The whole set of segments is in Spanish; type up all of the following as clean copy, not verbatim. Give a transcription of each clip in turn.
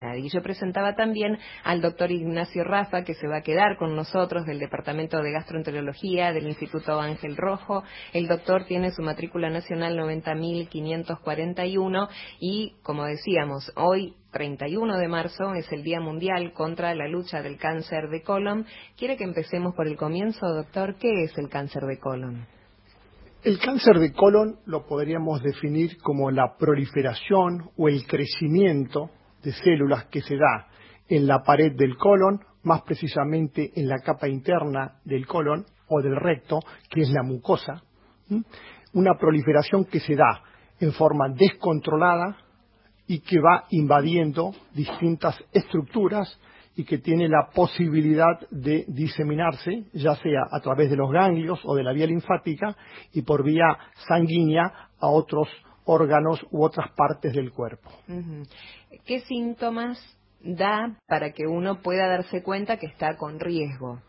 Y yo presentaba también al doctor Ignacio Rafa, que se va a quedar con nosotros, del Departamento de Gastroenterología del Instituto Ángel Rojo. El doctor tiene su matrícula nacional 90.541 y, como decíamos, hoy 31 de marzo es el Día Mundial contra la lucha del cáncer de colon. ¿Quiere que empecemos por el comienzo, doctor? ¿Qué es el cáncer de colon? El cáncer de colon lo podríamos definir como la proliferación o el crecimiento de células que se da en la pared del colon, más precisamente en la capa interna del colon o del recto, que es la mucosa. Una proliferación que se da en forma descontrolada y que va invadiendo distintas estructuras y que tiene la posibilidad de diseminarse, ya sea a través de los ganglios o de la vía linfática y por vía sanguínea a otros órganos u otras partes del cuerpo. ¿Qué síntomas da para que uno pueda darse cuenta que está con riesgo?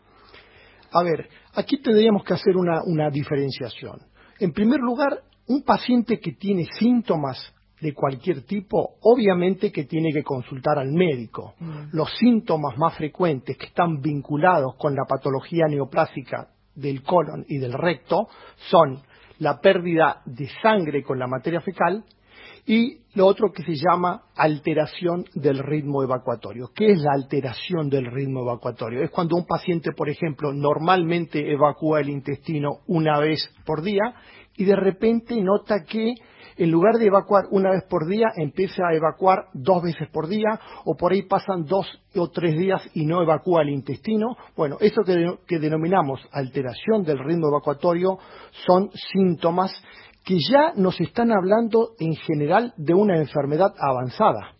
A ver, aquí tendríamos que hacer una diferenciación. En primer lugar, un paciente que tiene síntomas de cualquier tipo, obviamente que tiene que consultar al médico. Los síntomas más frecuentes que están vinculados con la patología neoplásica del colon y del recto son la pérdida de sangre con la materia fecal y lo otro que se llama alteración del ritmo evacuatorio. ¿Qué es la alteración del ritmo evacuatorio? Es cuando un paciente, por ejemplo, normalmente evacúa el intestino una vez por día y de repente nota que en lugar de evacuar una vez por día, empieza a evacuar 2 veces por día, o por ahí pasan 2 o 3 días y no evacúa el intestino. Bueno, eso que denominamos alteración del ritmo evacuatorio son síntomas que ya nos están hablando en general de una enfermedad avanzada.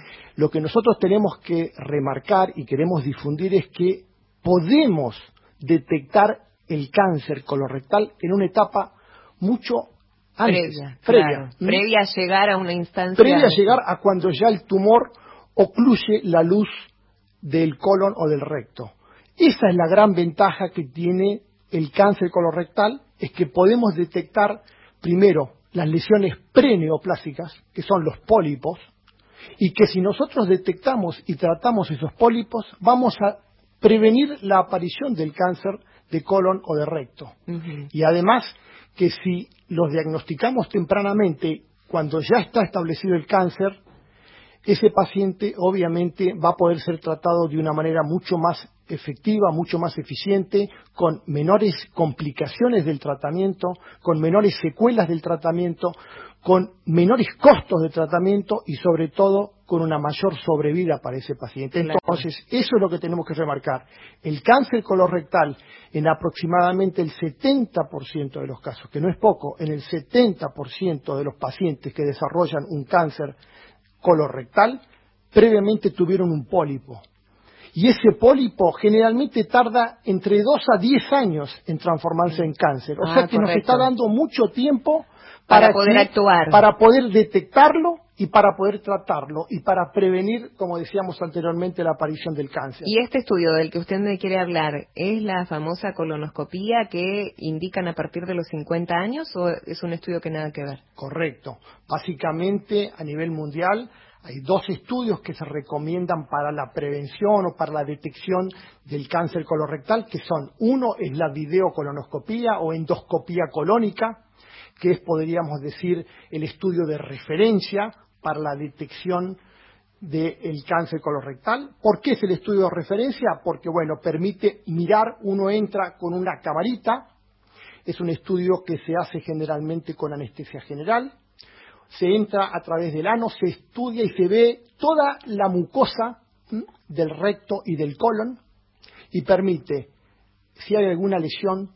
Lo que nosotros tenemos que remarcar y queremos difundir es que podemos detectar el cáncer colorectal en una etapa mucho antes, previa a llegar a una instancia. Previa a llegar a cuando ya el tumor ocluye la luz del colon o del recto. Esa es la gran ventaja que tiene el cáncer colorectal, es que podemos detectar primero las lesiones preneoplásicas, que son los pólipos, y que si nosotros detectamos y tratamos esos pólipos, vamos a prevenir la aparición del cáncer de colon o de recto. Y además que si los diagnosticamos tempranamente, cuando ya está establecido el cáncer, ese paciente obviamente va a poder ser tratado de una manera mucho más efectiva, mucho más eficiente, con menores complicaciones del tratamiento, con menores secuelas del tratamiento, con menores costos de tratamiento y sobre todo con una mayor sobrevida para ese paciente. Entonces, eso es lo que tenemos que remarcar. El cáncer colorectal, en aproximadamente el 70% de los casos, que no es poco, en el 70% de los pacientes que desarrollan un cáncer colorectal, previamente tuvieron un pólipo. Y ese pólipo generalmente tarda entre 2 a 10 años en transformarse en cáncer. O sea que nos está dando mucho tiempo para poder actuar, para poder detectarlo y para poder tratarlo y para prevenir, como decíamos anteriormente, la aparición del cáncer. Y este estudio del que usted me quiere hablar, ¿es la famosa colonoscopía que indican a partir de los 50 años o es un estudio que nada que ver? Correcto. Básicamente, a nivel mundial, hay 2 estudios que se recomiendan para la prevención o para la detección del cáncer colorectal, que son, uno es la videocolonoscopía o endoscopía colónica, que es, podríamos decir, el estudio de referencia para la detección del cáncer colorectal. ¿Por qué es el estudio de referencia? Porque, bueno, permite mirar, uno entra con una camarita, es un estudio que se hace generalmente con anestesia general, se entra a través del ano, se estudia y se ve toda la mucosa del recto y del colon y permite, si hay alguna lesión,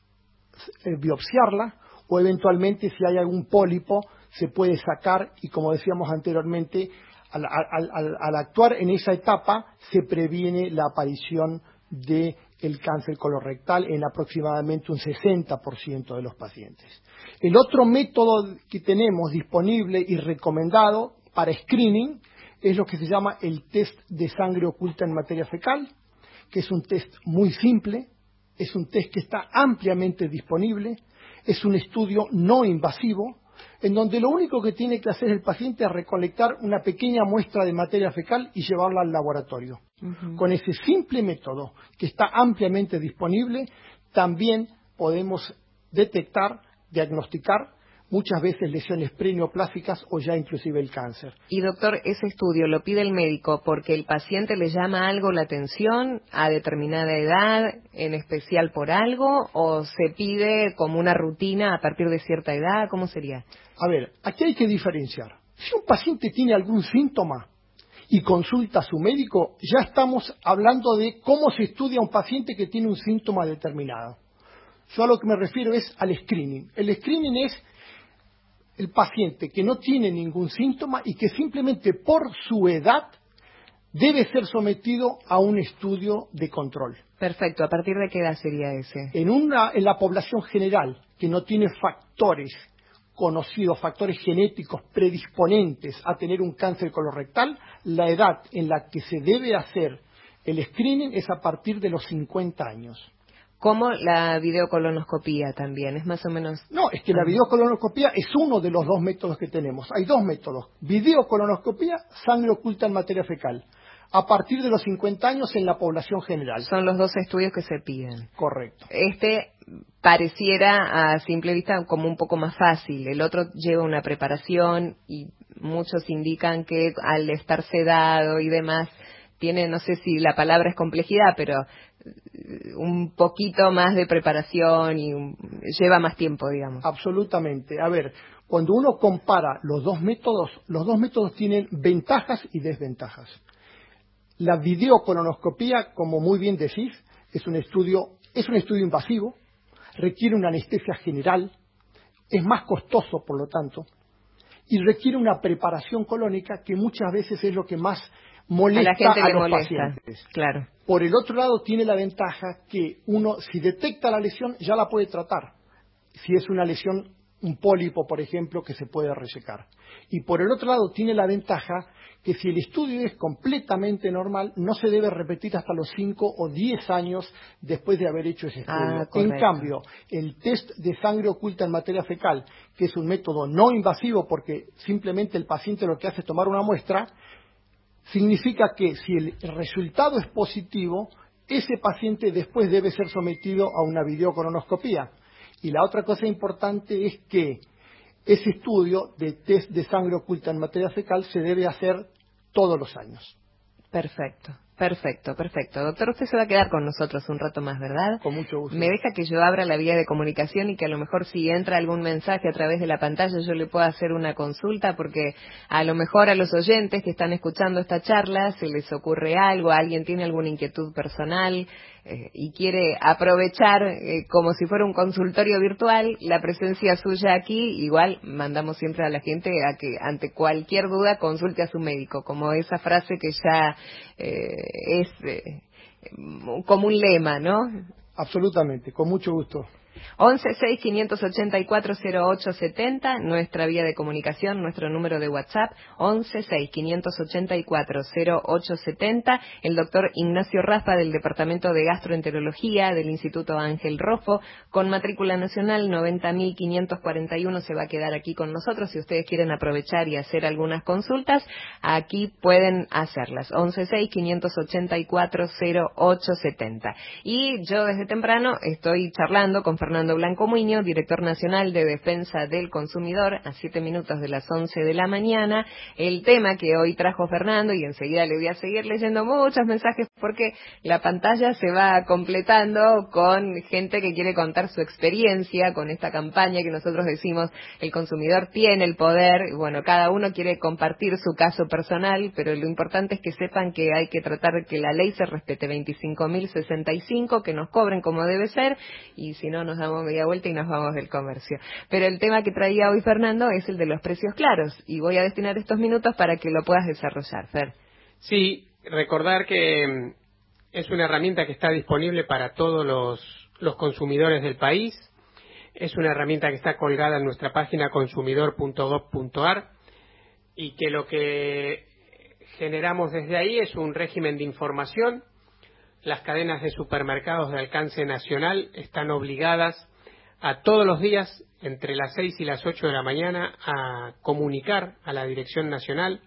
biopsiarla, o eventualmente si hay algún pólipo se puede sacar y, como decíamos anteriormente, al actuar en esa etapa se previene la aparición del cáncer colorectal en aproximadamente un 60% de los pacientes. El otro método que tenemos disponible y recomendado para screening es lo que se llama el test de sangre oculta en materia fecal, que es un test muy simple, es un test que está ampliamente disponible, es un estudio no invasivo, en donde lo único que tiene que hacer el paciente es recolectar una pequeña muestra de materia fecal y llevarla al laboratorio. Con ese simple método, que está ampliamente disponible, también podemos detectar, diagnosticar muchas veces lesiones preneoplásticas o ya inclusive el cáncer. Y doctor, ¿ese estudio lo pide el médico porque el paciente le llama algo la atención a determinada edad, en especial por algo, o se pide como una rutina a partir de cierta edad? ¿Cómo sería? A ver, aquí hay que diferenciar. Si un paciente tiene algún síntoma y consulta a su médico, ya estamos hablando de cómo se estudia a un paciente que tiene un síntoma determinado. Yo a lo que me refiero es al screening. El screening es el paciente que no tiene ningún síntoma y que simplemente por su edad debe ser sometido a un estudio de control. Perfecto. ¿A partir de qué edad sería ese? En la población general que no tiene factores conocidos, factores genéticos predisponentes a tener un cáncer colorectal, la edad en la que se debe hacer el screening es a partir de los 50 años. Como la videocolonoscopía también, es más o menos... No, es que la videocolonoscopía es uno de los dos métodos que tenemos. Hay dos métodos. Videocolonoscopía, sangre oculta en materia fecal. A partir de los 50 años en la población general. Son los dos estudios que se piden. Correcto. Este pareciera a simple vista como un poco más fácil. El otro lleva una preparación y muchos indican que al estar sedado y demás tiene, no sé si la palabra es complejidad, pero un poquito más de preparación y lleva más tiempo, digamos. Absolutamente. A ver, cuando uno compara los dos métodos tienen ventajas y desventajas. La videocolonoscopía, como muy bien decís, es un estudio invasivo, requiere una anestesia general, es más costoso, por lo tanto, y requiere una preparación colónica que muchas veces es lo que más molesta a los pacientes. Claro. Por el otro lado, tiene la ventaja que uno, si detecta la lesión, ya la puede tratar. Si es una lesión, un pólipo, por ejemplo, que se puede resecar. Y por el otro lado, tiene la ventaja que si el estudio es completamente normal, no se debe repetir hasta los 5 o 10 años después de haber hecho ese estudio. En cambio, el test de sangre oculta en materia fecal, que es un método no invasivo porque simplemente el paciente lo que hace es tomar una muestra, significa que si el resultado es positivo, ese paciente después debe ser sometido a una videocolonoscopía. Y la otra cosa importante es que ese estudio de test de sangre oculta en materia fecal se debe hacer todos los años. Perfecto. Perfecto, perfecto. Doctor, usted se va a quedar con nosotros un rato más, ¿verdad? Con mucho gusto. Me deja que yo abra la vía de comunicación y que a lo mejor si entra algún mensaje a través de la pantalla yo le pueda hacer una consulta, porque a lo mejor a los oyentes que están escuchando esta charla se les ocurre algo, alguien tiene alguna inquietud personal y quiere aprovechar como si fuera un consultorio virtual la presencia suya aquí. Igual mandamos siempre a la gente a que ante cualquier duda consulte a su médico, como esa frase que ya es como un lema, ¿no? Absolutamente, con mucho gusto. 1165840870, nuestra vía de comunicación, nuestro número de WhatsApp, 1165840870. El doctor Ignacio Rafa del Departamento de Gastroenterología del Instituto Ángel Roffo, con matrícula nacional 90.541, se va a quedar aquí con nosotros. Si ustedes quieren aprovechar y hacer algunas consultas, aquí pueden hacerlas. 1165840870. Y yo desde temprano estoy charlando con Fernando Blanco Muñoz, director nacional de Defensa del Consumidor, a 7 minutos de las 11 de la mañana. El tema que hoy trajo Fernando, y enseguida le voy a seguir leyendo muchos mensajes porque la pantalla se va completando con gente que quiere contar su experiencia con esta campaña que nosotros decimos, el consumidor tiene el poder. Bueno, cada uno quiere compartir su caso personal, pero lo importante es que sepan que hay que tratar de que la ley se respete. 25.065, que nos cobren como debe ser, y si no nos damos media vuelta y nos vamos del comercio. Pero el tema que traía hoy Fernando es el de los precios claros, y voy a destinar estos minutos para que lo puedas desarrollar, Fer. Sí, recordar que es una herramienta que está disponible para todos los consumidores del país. Es una herramienta que está colgada en nuestra página consumidor.gov.ar y que lo que generamos desde ahí es un régimen de información. Las cadenas de supermercados de alcance nacional están obligadas a todos los días entre las 6 y las 8 de la mañana a comunicar a la Dirección Nacional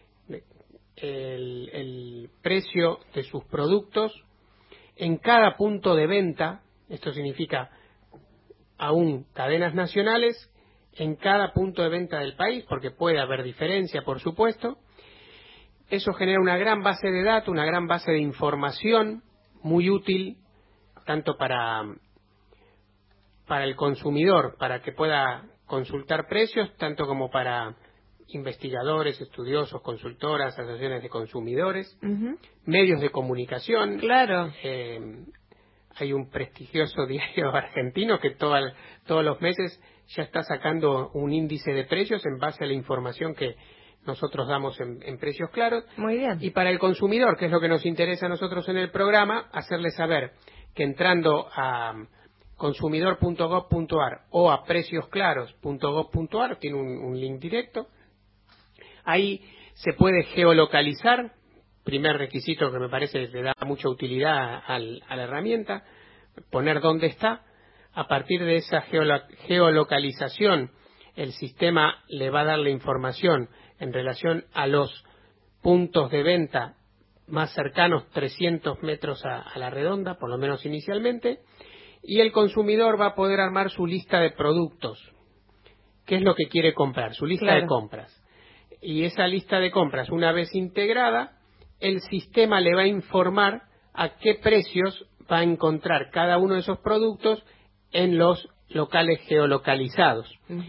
el precio de sus productos en cada punto de venta. Esto significa aún cadenas nacionales en cada punto de venta del país, porque puede haber diferencia, por supuesto. Eso genera una gran base de datos, una gran base de información muy útil tanto para el consumidor, para que pueda consultar precios, tanto como para investigadores, estudiosos, consultoras, asociaciones de consumidores, medios de comunicación. Claro. Hay un prestigioso diario argentino que todos los meses ya está sacando un índice de precios en base a la información que nosotros damos en Precios Claros. Muy bien. Y para el consumidor, que es lo que nos interesa a nosotros en el programa, hacerle saber que entrando a consumidor.gov.ar o a preciosclaros.gov.ar, tiene un link directo, ahí se puede geolocalizar, primer requisito que me parece le da mucha utilidad a la herramienta, poner dónde está. A partir de esa geolocalización, el sistema le va a dar la información en relación a los puntos de venta más cercanos, 300 metros a la redonda, por lo menos inicialmente, y el consumidor va a poder armar su lista de productos. ¿Qué es lo que quiere comprar? Su lista de compras. Y esa lista de compras, una vez integrada, el sistema le va a informar a qué precios va a encontrar cada uno de esos productos en los locales geolocalizados.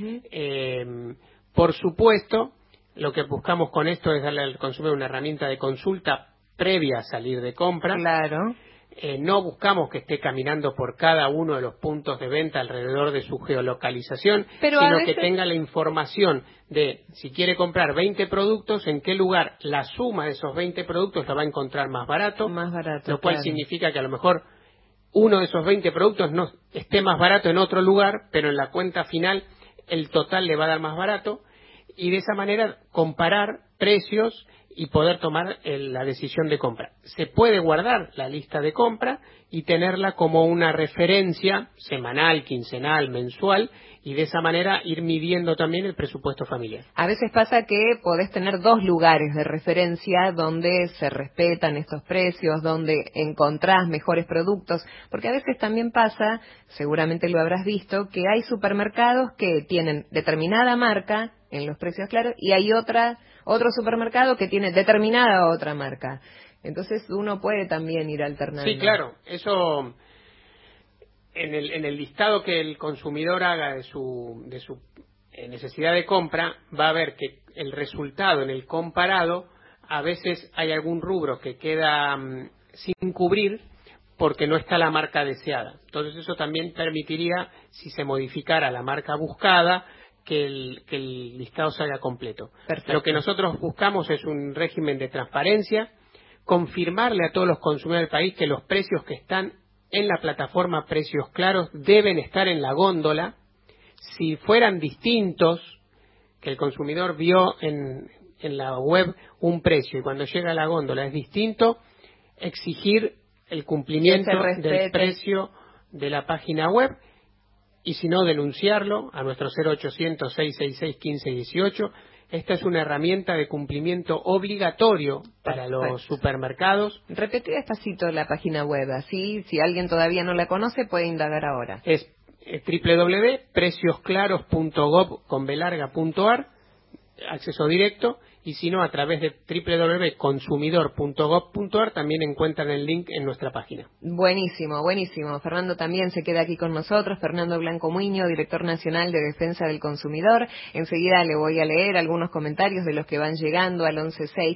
Por supuesto, lo que buscamos con esto es darle al consumidor una herramienta de consulta previa a salir de compra. Claro. No buscamos que esté caminando por cada uno de los puntos de venta alrededor de su geolocalización, sino que tenga la información de si quiere comprar 20 productos, en qué lugar la suma de esos 20 productos la va a encontrar más barato, lo cual significa que a lo mejor uno de esos 20 productos no esté más barato en otro lugar, pero en la cuenta final el total le va a dar más barato, y de esa manera comparar precios y poder tomar la decisión de compra. Se puede guardar la lista de compra y tenerla como una referencia semanal, quincenal, mensual, y de esa manera ir midiendo también el presupuesto familiar. A veces pasa que podés tener dos lugares de referencia donde se respetan estos precios, donde encontrás mejores productos, porque a veces también pasa, seguramente lo habrás visto, que hay supermercados que tienen determinada marca en los precios claros y hay otro supermercado que tiene determinada otra marca. Entonces uno puede también ir alternando. Sí, claro. Eso en el listado que el consumidor haga de su necesidad de compra, va a ver que el resultado en el comparado, a veces hay algún rubro que queda sin cubrir porque no está la marca deseada. Entonces eso también permitiría, si se modificara la marca buscada, que el listado salga completo. Perfecto. Lo que nosotros buscamos es un régimen de transparencia, confirmarle a todos los consumidores del país que los precios que están en la plataforma Precios Claros deben estar en la góndola. Si fueran distintos, que el consumidor vio en la web un precio y cuando llega a la góndola es distinto, exigir el cumplimiento del precio de la página web, y si no, denunciarlo a nuestro 0800-666-1518. Esta es una herramienta de cumplimiento obligatorio para los supermercados. Repetí despacito la página web, así si alguien todavía no la conoce puede indagar ahora. Es www.preciosclaros.gov.ar, acceso directo, y si no, a través de www.consumidor.gov.ar también encuentran el link en nuestra página. Buenísimo, buenísimo. Fernando también se queda aquí con nosotros, Fernando Blanco Muiño, director nacional de Defensa del Consumidor. Enseguida le voy a leer algunos comentarios de los que van llegando al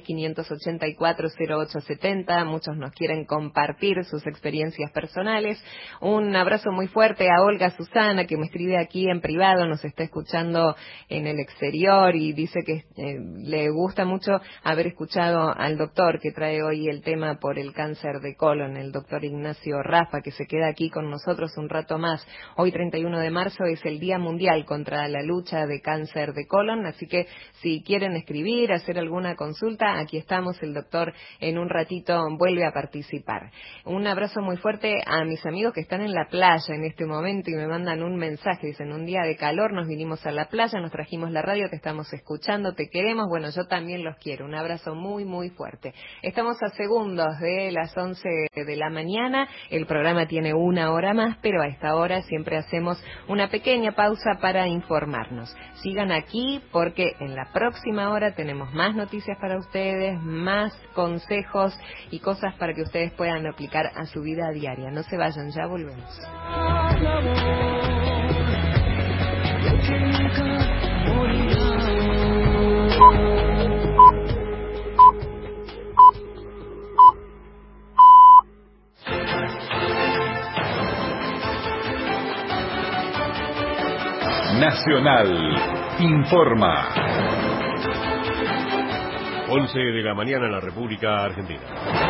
116-584-0870. Muchos nos quieren compartir sus experiencias personales. Un abrazo muy fuerte a Olga Susana, que me escribe aquí en privado, nos está escuchando en el exterior y dice que le gusta mucho haber escuchado al doctor que trae hoy el tema por el cáncer de colon, el doctor Ignacio Rafa, que se queda aquí con nosotros un rato más. Hoy 31 de marzo es el Día Mundial contra la lucha de cáncer de colon, así que si quieren escribir, hacer alguna consulta, aquí estamos, el doctor en un ratito vuelve a participar. Un abrazo muy fuerte a mis amigos que están en la playa en este momento y me mandan un mensaje, dicen, un día de calor nos vinimos a la playa, nos trajimos la radio, te estamos escuchando, te queremos, bueno, yo también los quiero, un abrazo muy, muy fuerte. Estamos a segundos de las 11 de la mañana, el programa tiene una hora más, pero a esta hora siempre hacemos una pequeña pausa para informarnos. Sigan aquí porque en la próxima hora tenemos más noticias para ustedes, más consejos y cosas para que ustedes puedan aplicar a su vida diaria. No se vayan, ya volvemos. Nacional informa. 11 de la mañana en la República Argentina.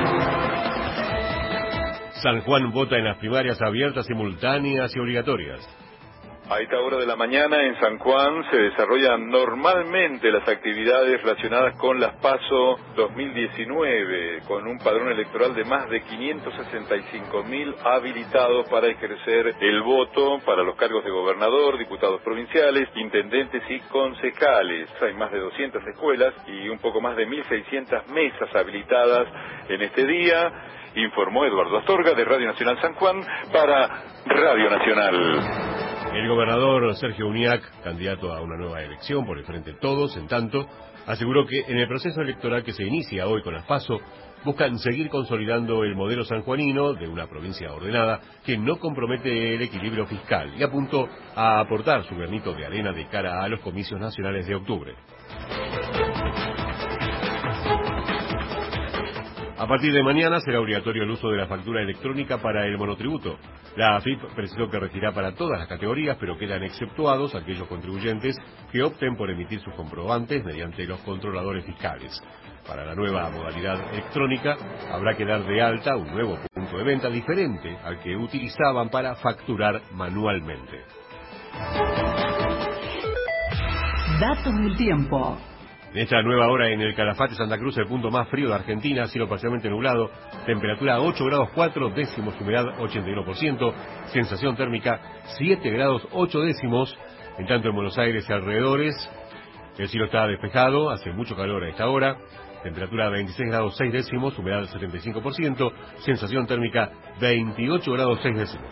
San Juan vota en las primarias abiertas, simultáneas y obligatorias. A esta hora de la mañana en San Juan se desarrollan normalmente las actividades relacionadas con las PASO 2019, con un padrón electoral de más de 565.000 habilitados para ejercer el voto para los cargos de gobernador, diputados provinciales, intendentes y concejales. Hay más de 200 escuelas y un poco más de 1.600 mesas habilitadas en este día, informó Eduardo Astorga de Radio Nacional San Juan para Radio Nacional. El gobernador Sergio Uñac, candidato a una nueva elección por el Frente Todos, en tanto, aseguró que en el proceso electoral que se inicia hoy con las PASO, buscan seguir consolidando el modelo sanjuanino de una provincia ordenada que no compromete el equilibrio fiscal y apuntó a aportar su granito de arena de cara a los comicios nacionales de octubre. A partir de mañana será obligatorio el uso de la factura electrónica para el monotributo. La AFIP precisó que regirá para todas las categorías, pero quedan exceptuados aquellos contribuyentes que opten por emitir sus comprobantes mediante los controladores fiscales. Para la nueva modalidad electrónica habrá que dar de alta un nuevo punto de venta diferente al que utilizaban para facturar manualmente. Datos del tiempo. En esta nueva hora en el Calafate Santa Cruz, el punto más frío de Argentina, cielo parcialmente nublado, temperatura 8 grados 4 décimos, humedad 81%, sensación térmica 7 grados 8 décimos, en tanto en Buenos Aires y alrededores, el cielo está despejado, hace mucho calor a esta hora, temperatura 26 grados 6 décimos, humedad 75%, sensación térmica 28 grados 6 décimos.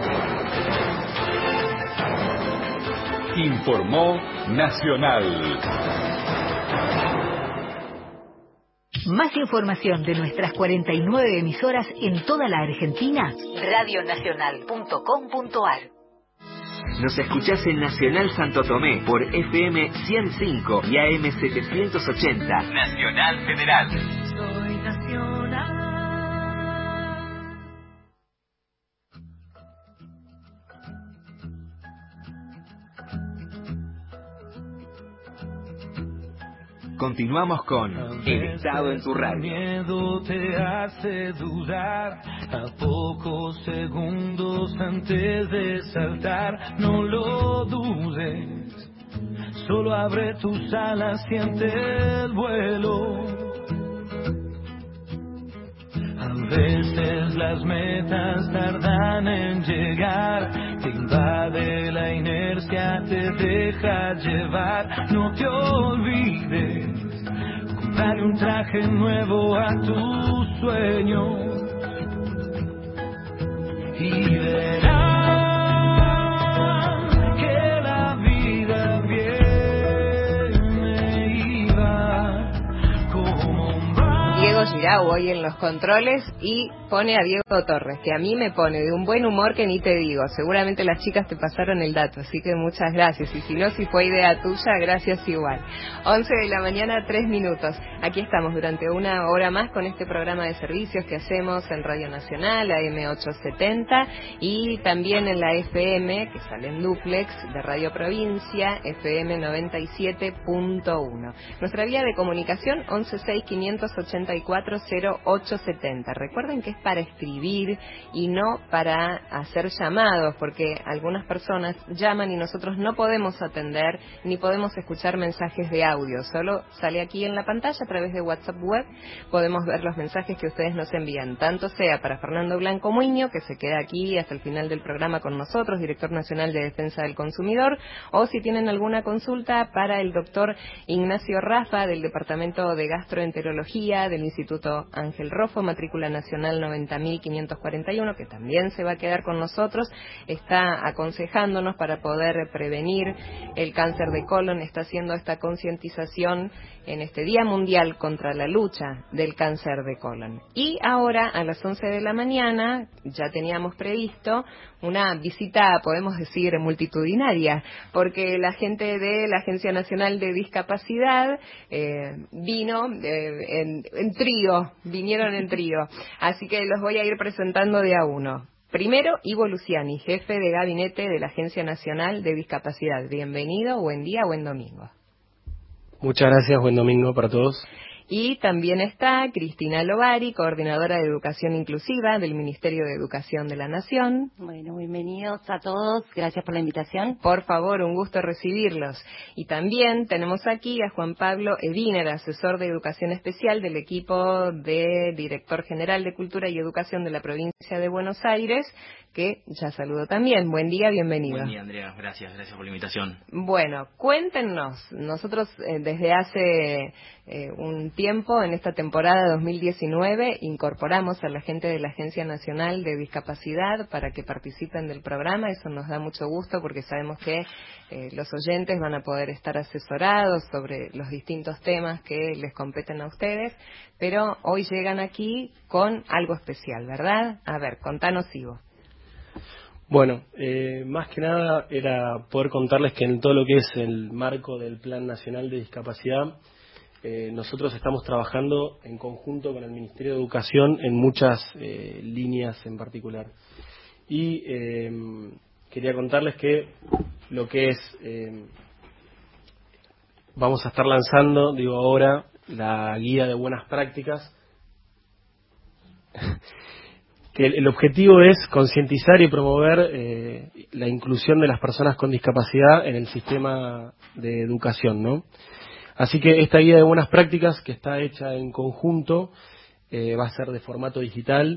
Informó Nacional. Más información de nuestras 49 emisoras en toda la Argentina, radionacional.com.ar. Nos escuchás en Nacional Santo Tomé por FM 105 y AM 780. Nacional Federal. Soy Nacional. Continuamos con El Estado en tu Radio. Miedo te hace dudar a pocos segundos antes de saltar. No lo dudes, solo abre tus alas, siente el vuelo. A veces las metas tardan en llegar, te invade la inercia, te deja llevar. No te olvides, comprarle un traje nuevo a tus sueños y verás que la vida viene y va como un Diego Mirá, voy en los controles y pone a Diego Torres, que a mí me pone de un buen humor que ni te digo. Seguramente las chicas te pasaron el dato, así que muchas gracias. Y si no, si fue idea tuya, gracias igual. 11 de la mañana, 3 minutos. Aquí estamos durante una hora más con este programa de servicios que hacemos en Radio Nacional, AM870, y también en la FM, que sale en duplex, de Radio Provincia, FM 97.1. Nuestra vía de comunicación, 116-584-0870. Recuerden que es para escribir y no para hacer llamados, porque algunas personas llaman y nosotros no podemos atender ni podemos escuchar mensajes de audio. Solo sale aquí en la pantalla a través de WhatsApp Web. Podemos ver los mensajes que ustedes nos envían, tanto sea para Fernando Blanco Muño, que se queda aquí hasta el final del programa con nosotros, director nacional de Defensa del Consumidor, o si tienen alguna consulta para el doctor Ignacio Rafa, del Departamento de Gastroenterología del Instituto Ángel Roffo, matrícula nacional 90.541, que también se va a quedar con nosotros. Está aconsejándonos para poder prevenir el cáncer de colon, está haciendo esta concientización en este Día Mundial contra la lucha del cáncer de colon. Y ahora, a las 11 de la mañana, ya teníamos previsto una visita, podemos decir, multitudinaria, porque la gente de la Agencia Nacional de Discapacidad vino en trío, vinieron en trío. Así que los voy a ir presentando de a uno. Primero, Ivo Luciani, jefe de gabinete de la Agencia Nacional de Discapacidad. Bienvenido, buen día, buen domingo. Muchas gracias, buen domingo para todos. Y también está Cristina Lovari, coordinadora de Educación Inclusiva del Ministerio de Educación de la Nación. Bueno, bienvenidos a todos, gracias por la invitación. Por favor, un gusto recibirlos. Y también tenemos aquí a Juan Pablo Ediner, asesor de Educación Especial del equipo de Director General de Cultura y Educación de la Provincia de Buenos Aires, que ya saludo también. Buen día, bienvenido. Buen día, Andrea, gracias por la invitación. Bueno, cuéntenos, nosotros desde hace un tiempo, en esta temporada 2019, incorporamos a la gente de la Agencia Nacional de Discapacidad para que participen del programa. Eso nos da mucho gusto porque sabemos que los oyentes van a poder estar asesorados sobre los distintos temas que les competen a ustedes, pero hoy llegan aquí con algo especial, ¿verdad? A ver, contanos, Ivo. Bueno, más que nada era poder contarles que en todo lo que es el marco del Plan Nacional de Discapacidad, nosotros estamos trabajando en conjunto con el Ministerio de Educación en muchas líneas en particular. Y quería contarles que lo que es, vamos a estar lanzando, ahora, la guía de buenas prácticas, que el objetivo es concientizar y promover la inclusión de las personas con discapacidad en el sistema de educación, ¿no? Así que esta guía de buenas prácticas, que está hecha en conjunto, va a ser de formato digital,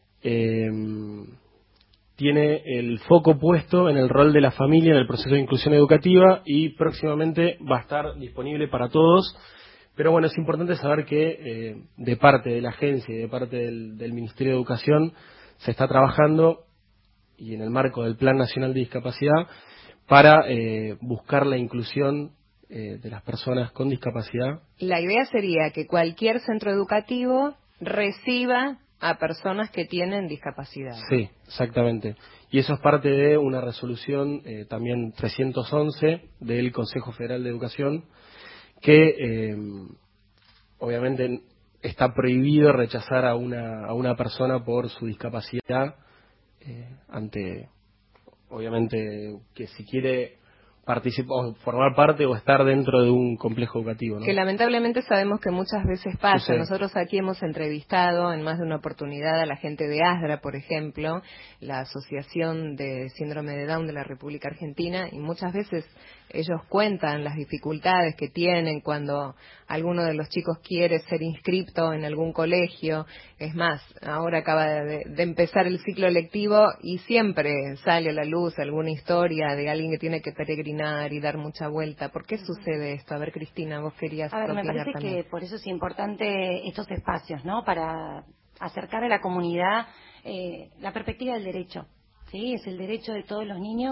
tiene el foco puesto en el rol de la familia en el proceso de inclusión educativa y próximamente va a estar disponible para todos. Pero bueno, es importante saber que de parte de la agencia y de parte del Ministerio de Educación se está trabajando, y en el marco del Plan Nacional de Discapacidad, para buscar la inclusión de las personas con discapacidad. La idea sería que cualquier centro educativo reciba a personas que tienen discapacidad. Sí, exactamente. Y eso es parte de una resolución también 311 del Consejo Federal de Educación, que obviamente está prohibido rechazar a una persona por su discapacidad, ante, obviamente, que si quiere participar, formar parte o estar dentro de un complejo educativo, ¿no? Que lamentablemente sabemos que muchas veces pasa. Sucede. Nosotros aquí hemos entrevistado en más de una oportunidad a la gente de ASDRA, por ejemplo, la Asociación de Síndrome de Down de la República Argentina, y muchas veces ellos cuentan las dificultades que tienen cuando alguno de los chicos quiere ser inscripto en algún colegio. Es más, ahora acaba de empezar el ciclo lectivo y siempre sale a la luz alguna historia de alguien que tiene que peregrinar y dar mucha vuelta. ¿Por qué sucede esto? A ver, Cristina, vos querías me opinar parece también. que por eso es importante estos espacios, ¿no? Para acercar a la comunidad la perspectiva del derecho, ¿sí? Es el derecho de todos los niños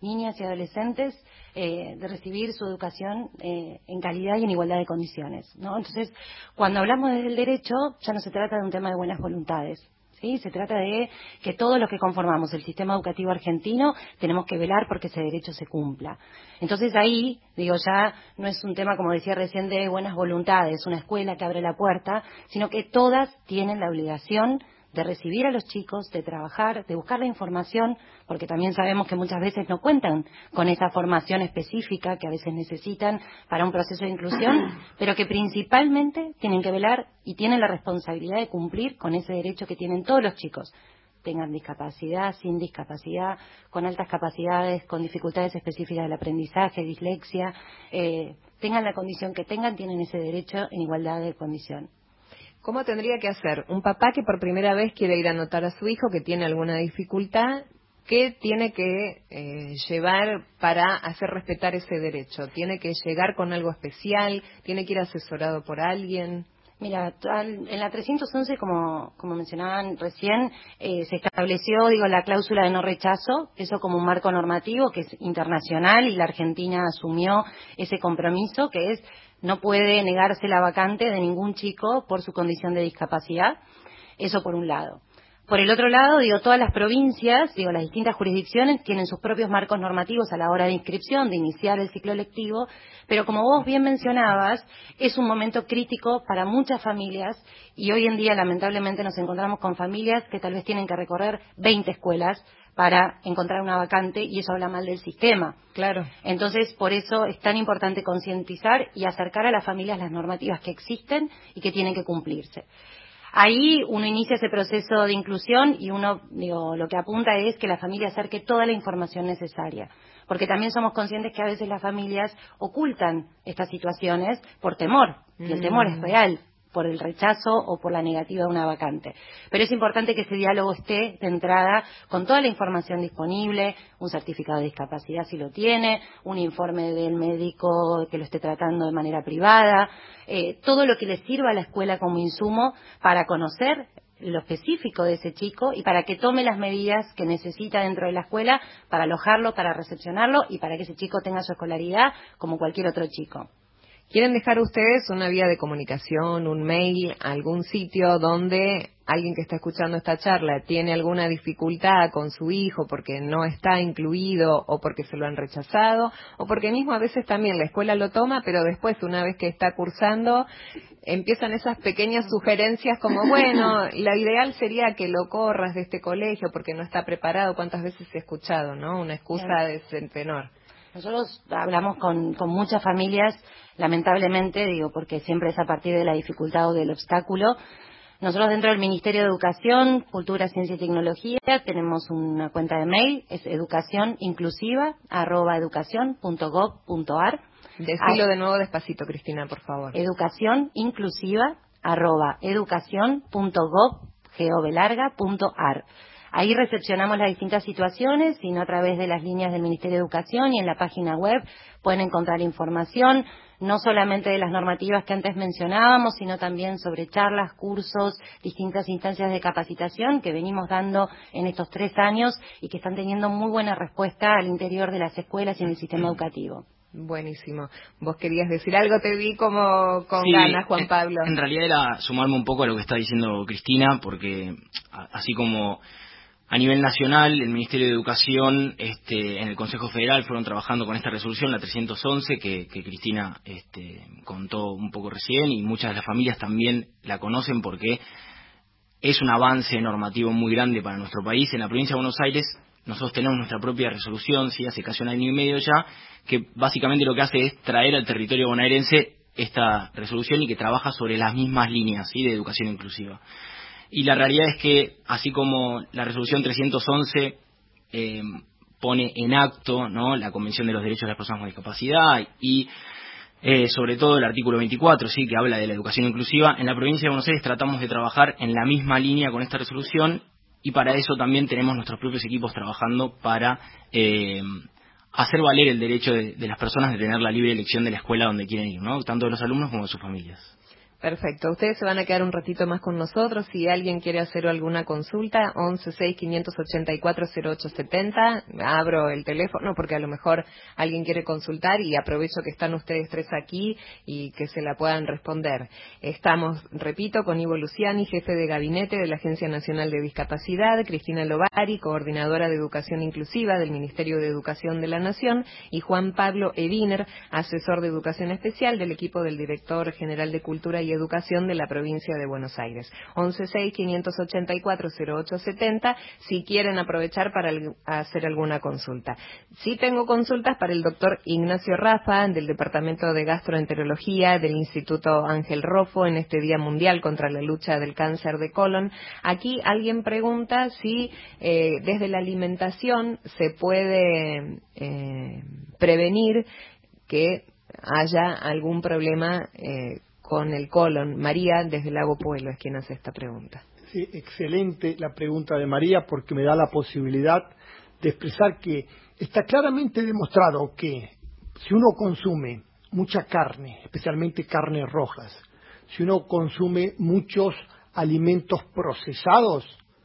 niñas y adolescentes de recibir su educación en calidad y en igualdad de condiciones, ¿no? Entonces, cuando hablamos del derecho, ya no se trata de un tema de buenas voluntades, ¿sí? Se trata de que todos los que conformamos el sistema educativo argentino tenemos que velar porque ese derecho se cumpla. Entonces ahí, digo, ya no es un tema, como decía recién, de buenas voluntades, una escuela que abre la puerta, sino que todas tienen la obligación de recibir a los chicos, de trabajar, de buscar la información, porque también sabemos que muchas veces no cuentan con esa formación específica que a veces necesitan para un proceso de inclusión, pero que principalmente tienen que velar y tienen la responsabilidad de cumplir con ese derecho que tienen todos los chicos, tengan discapacidad, sin discapacidad, con altas capacidades, con dificultades específicas del aprendizaje, dislexia, tengan la condición que tengan, tienen ese derecho en igualdad de condición. ¿Cómo tendría que hacer un papá que por primera vez quiere ir a anotar a su hijo que tiene alguna dificultad? ¿Qué tiene que llevar para hacer respetar ese derecho? ¿Tiene que llegar con algo especial? ¿Tiene que ir asesorado por alguien? Mira, en la 311, como mencionaban recién, se estableció, la cláusula de no rechazo, eso como un marco normativo que es internacional, y la Argentina asumió ese compromiso, que es no puede negarse la vacante de ningún chico por su condición de discapacidad. Eso por un lado. Por el otro lado, todas las provincias, las distintas jurisdicciones tienen sus propios marcos normativos a la hora de inscripción, de iniciar el ciclo lectivo, pero como vos bien mencionabas, es un momento crítico para muchas familias, y hoy en día lamentablemente nos encontramos con familias que tal vez tienen que recorrer 20 escuelas para encontrar una vacante, y eso habla mal del sistema. Claro. Entonces, por eso es tan importante concientizar y acercar a las familias las normativas que existen y que tienen que cumplirse. Ahí uno inicia ese proceso de inclusión y uno, lo que apunta es que la familia acerque toda la información necesaria, porque también somos conscientes que a veces las familias ocultan estas situaciones por temor, y el temor es real, por el rechazo o por la negativa de una vacante. Pero es importante que ese diálogo esté de entrada con toda la información disponible, un certificado de discapacidad si lo tiene, un informe del médico que lo esté tratando de manera privada, todo lo que le sirva a la escuela como insumo para conocer lo específico de ese chico y para que tome las medidas que necesita dentro de la escuela para alojarlo, para recepcionarlo y para que ese chico tenga su escolaridad como cualquier otro chico. ¿Quieren dejar ustedes una vía de comunicación, un mail, algún sitio donde alguien que está escuchando esta charla tiene alguna dificultad con su hijo porque no está incluido o porque se lo han rechazado o porque mismo a veces también la escuela lo toma, pero después una vez que está cursando empiezan esas pequeñas sugerencias como, bueno, lo ideal sería que lo corras de este colegio porque no está preparado? ¿Cuántas veces he escuchado, no? Una excusa de ese tenor. Nosotros hablamos con muchas familias, lamentablemente, porque siempre es a partir de la dificultad o del obstáculo. Nosotros dentro del Ministerio de Educación, Cultura, Ciencia y Tecnología tenemos una cuenta de mail, es educacioninclusiva@educacion.gov.ar. Decilo de nuevo despacito, Cristina, por favor. educacioninclusiva@educacion.gov.ar. Ahí recepcionamos las distintas situaciones, sino a través de las líneas del Ministerio de Educación, y en la página web pueden encontrar información, no solamente de las normativas que antes mencionábamos, sino también sobre charlas, cursos, distintas instancias de capacitación que venimos dando en estos 3 años y que están teniendo muy buena respuesta al interior de las escuelas y en el sistema educativo. Buenísimo. Vos querías decir algo, te vi como con ganas, Juan Pablo. En realidad era sumarme un poco a lo que está diciendo Cristina, porque así como a nivel nacional, el Ministerio de Educación, en el Consejo Federal fueron trabajando con esta resolución, la 311, que Cristina contó un poco recién, y muchas de las familias también la conocen porque es un avance normativo muy grande para nuestro país. En la provincia de Buenos Aires nosotros tenemos nuestra propia resolución, sí, hace casi 1 año y medio ya, que básicamente lo que hace es traer al territorio bonaerense esta resolución y que trabaja sobre las mismas líneas, ¿sí?, de educación inclusiva. Y la realidad es que, así como la resolución 311 pone en acto, ¿no?, la Convención de los Derechos de las Personas con Discapacidad y sobre todo el artículo 24, sí, que habla de la educación inclusiva, en la provincia de Buenos Aires tratamos de trabajar en la misma línea con esta resolución, y para eso también tenemos nuestros propios equipos trabajando para hacer valer el derecho de las personas de tener la libre elección de la escuela donde quieren ir, ¿no?, tanto de los alumnos como de sus familias. Perfecto. Ustedes se van a quedar un ratito más con nosotros. Si alguien quiere hacer alguna consulta, 1165840870. Abro el teléfono porque a lo mejor alguien quiere consultar y aprovecho que están ustedes tres aquí y que se la puedan responder. Estamos, repito, con Ivo Luciani, jefe de gabinete de la Agencia Nacional de Discapacidad, Cristina Lovari, coordinadora de Educación Inclusiva del Ministerio de Educación de la Nación, y Juan Pablo Eviner, asesor de Educación Especial del equipo del Director General de Cultura y Educación de la Provincia de Buenos Aires. 1165840870, si quieren aprovechar para hacer alguna consulta. Sí tengo consultas para el doctor Ignacio Rafa, del Departamento de Gastroenterología del Instituto Ángel Rofo, en este Día Mundial contra la lucha del cáncer de colon. Aquí alguien pregunta si desde la alimentación se puede prevenir que haya algún problema con el colon. María, desde Lago Pueblo, es quien hace esta pregunta. Sí, excelente la pregunta de María, porque me da la posibilidad de expresar que está claramente demostrado que si uno consume mucha carne, especialmente carnes rojas, si uno consume muchos alimentos procesados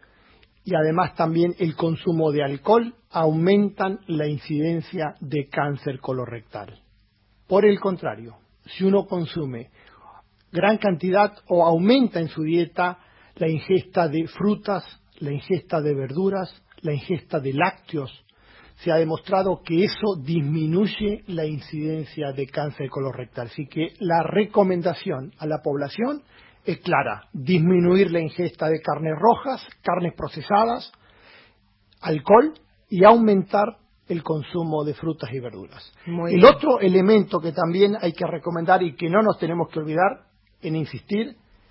y además también el consumo de alcohol, aumentan la incidencia de cáncer colorectal. Por el contrario, si uno consume gran cantidad o aumenta en su dieta la ingesta de frutas, la ingesta de verduras, la ingesta de lácteos, se ha demostrado que eso disminuye la incidencia de cáncer colorectal. Así que la recomendación a la población es clara: disminuir la ingesta de carnes rojas, carnes procesadas, alcohol, y aumentar el consumo de frutas y verduras. El otro elemento que también hay que recomendar y que no nos tenemos que olvidar en insistir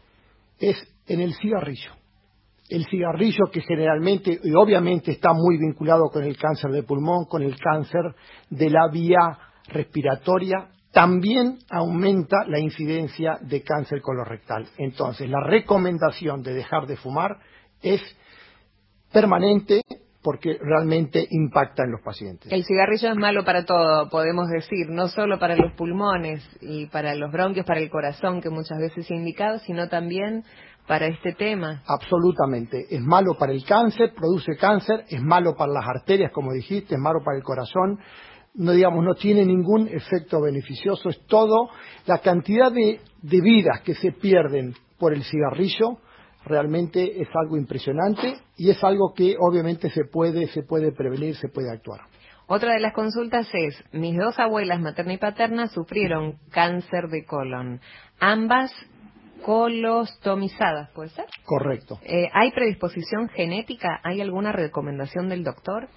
es en el cigarrillo. El cigarrillo, que generalmente y obviamente está muy vinculado con el cáncer de pulmón, con el cáncer de la vía respiratoria, también aumenta la incidencia de cáncer colorectal. Entonces, la recomendación de dejar de fumar es permanente, porque realmente impacta en los pacientes. El cigarrillo es malo para todo, podemos decir, no solo para los pulmones y para los bronquios, para el corazón, que muchas veces es indicado, sino también para este tema. Absolutamente. Es malo para el cáncer, produce cáncer, es malo para las arterias, como dijiste, es malo para el corazón. No tiene ningún efecto beneficioso. Es todo la cantidad de vidas que se pierden por el cigarrillo. Realmente es algo impresionante y es algo que obviamente se puede prevenir, se puede actuar. Otra de las consultas es: mis dos abuelas materna y paterna sufrieron cáncer de colon, ambas colostomizadas, ¿puede ser? Correcto. ¿Hay predisposición genética? ¿Hay alguna recomendación del doctor?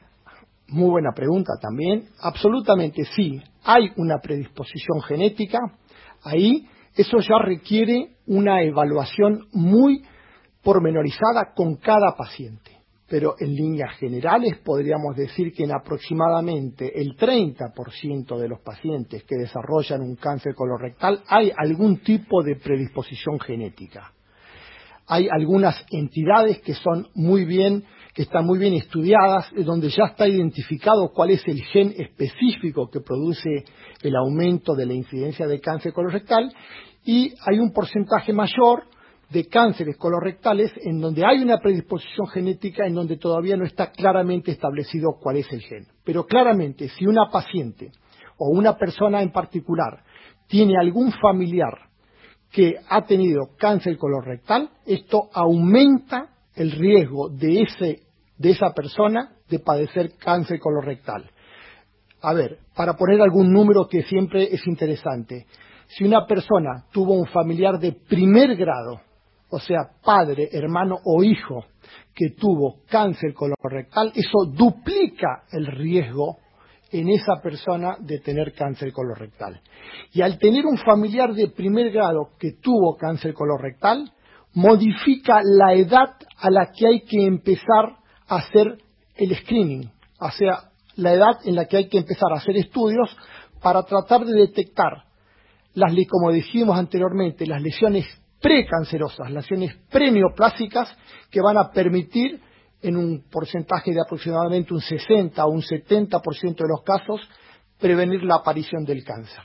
Muy buena pregunta también. Absolutamente sí, hay una predisposición genética. Ahí eso ya requiere una evaluación muy pormenorizada con cada paciente. Pero en líneas generales podríamos decir que en aproximadamente el 30% de los pacientes que desarrollan un cáncer colorectal hay algún tipo de predisposición genética. Hay algunas entidades que están muy bien estudiadas, donde ya está identificado cuál es el gen específico que produce el aumento de la incidencia de cáncer colorectal, y hay un porcentaje mayor de cánceres colorectales en donde hay una predisposición genética en donde todavía no está claramente establecido cuál es el gen. Pero claramente, si una paciente o una persona en particular tiene algún familiar que ha tenido cáncer colorectal, esto aumenta el riesgo de esa persona de padecer cáncer colorectal. A ver, para poner algún número que siempre es interesante, si una persona tuvo un familiar de primer grado, o sea, padre, hermano o hijo, que tuvo cáncer colorectal, eso duplica el riesgo en esa persona de tener cáncer colorectal. Y al tener un familiar de primer grado que tuvo cáncer colorectal, modifica la edad a la que hay que empezar a hacer el screening, o sea, la edad en la que hay que empezar a hacer estudios para tratar de detectar como dijimos anteriormente, las lesiones precancerosas, lesiones preneoplásicas, que van a permitir en un porcentaje de aproximadamente un 60 o un 70% de los casos prevenir la aparición del cáncer.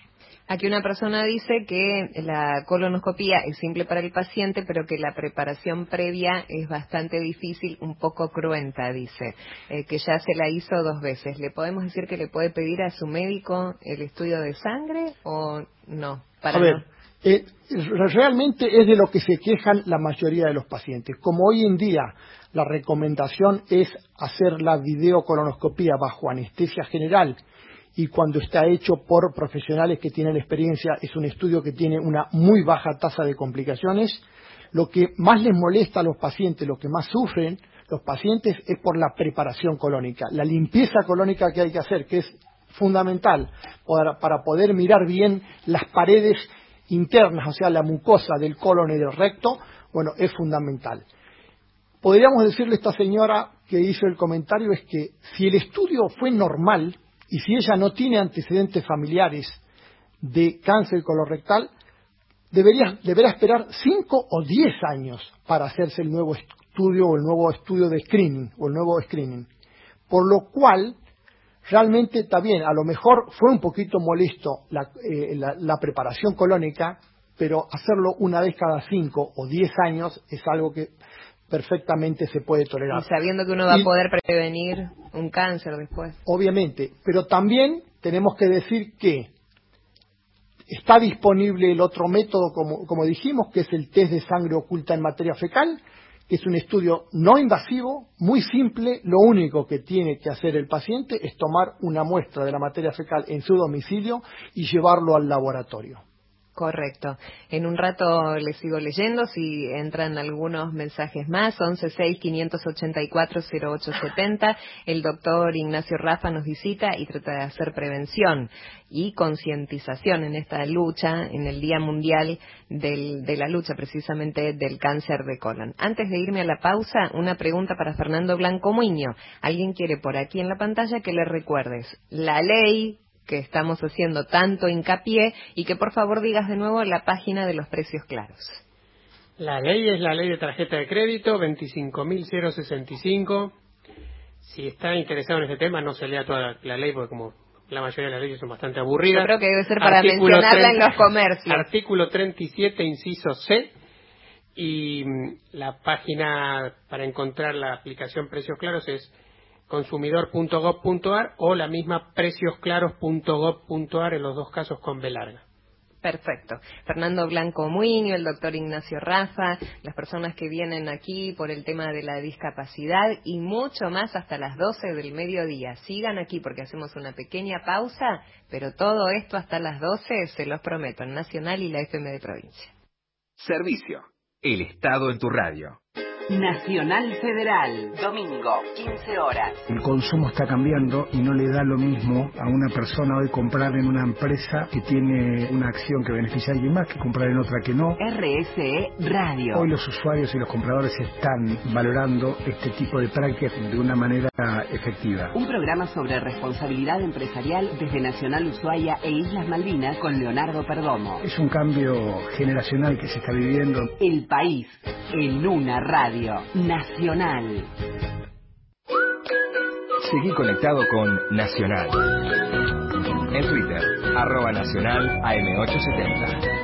Aquí una persona dice que la colonoscopía es simple para el paciente, pero que la preparación previa es bastante difícil, un poco cruenta, dice, que ya se la hizo 2 veces. ¿Le podemos decir que le puede pedir a su médico el estudio de sangre o no? A ver, realmente es de lo que se quejan la mayoría de los pacientes. Como hoy en día la recomendación es hacer la videocolonoscopía bajo anestesia general, y cuando está hecho por profesionales que tienen experiencia, es un estudio que tiene una muy baja tasa de complicaciones. Lo que más les molesta a los pacientes, lo que más sufren los pacientes es por la preparación colónica, la limpieza colónica que hay que hacer, que es fundamental para poder mirar bien las paredes internas, o sea, la mucosa del colon y del recto. Bueno, es fundamental. Podríamos decirle a esta señora que hizo el comentario es que si el estudio fue normal, y si ella no tiene antecedentes familiares de cáncer colorectal, deberá esperar 5 o 10 años para hacerse el nuevo estudio o el nuevo estudio de screening o el nuevo screening. Por lo cual, realmente está bien, a lo mejor fue un poquito molesto la preparación colónica, pero hacerlo una vez cada 5 o 10 años es algo que perfectamente se puede tolerar. Y sabiendo que uno va a poder prevenir un cáncer después. Obviamente, pero también tenemos que decir que está disponible el otro método, como dijimos, que es el test de sangre oculta en materia fecal, que es un estudio no invasivo, muy simple. Lo único que tiene que hacer el paciente es tomar una muestra de la materia fecal en su domicilio y llevarlo al laboratorio. Correcto. En un rato les sigo leyendo si entran algunos mensajes más. 1165840870. El doctor Ignacio Rafa nos visita y trata de hacer prevención y concientización en esta lucha, en el Día Mundial de la lucha precisamente del cáncer de colon. Antes de irme a la pausa, una pregunta para Fernando Blanco Muño. Alguien quiere por aquí en la pantalla que le recuerdes la ley que estamos haciendo tanto hincapié y que por favor digas de nuevo la página de los precios claros. La ley es la ley de tarjeta de crédito 25.065. Si está interesado en este tema, no se lea toda la ley porque como la mayoría de las leyes son bastante aburridas. Yo creo que debe ser para mencionarla en los comercios. Artículo 37, inciso C. Y la página para encontrar la aplicación Precios Claros es consumidor.gov.ar o la misma preciosclaros.gov.ar, en los dos casos con B larga. Perfecto. Fernando Blanco Muño, el doctor Ignacio Rafa, las personas que vienen aquí por el tema de la discapacidad y mucho más hasta las 12 del mediodía. Sigan aquí porque hacemos una pequeña pausa, pero todo esto hasta las 12 se los prometo, en Nacional y la FM de Provincia. Servicio. El Estado en tu radio. Nacional Federal, domingo, 15 horas. El consumo está cambiando y no le da lo mismo a una persona hoy comprar en una empresa que tiene una acción que beneficia a alguien más que comprar en otra que no. RSE Radio. Hoy los usuarios y los compradores están valorando este tipo de prácticas de una manera efectiva. Un programa sobre responsabilidad empresarial desde Nacional Ushuaia e Islas Malvinas con Leonardo Perdomo. Es un cambio generacional que se está viviendo. El país en una radio nacional. Seguí conectado con Nacional. En Twitter, @Nacional AM870.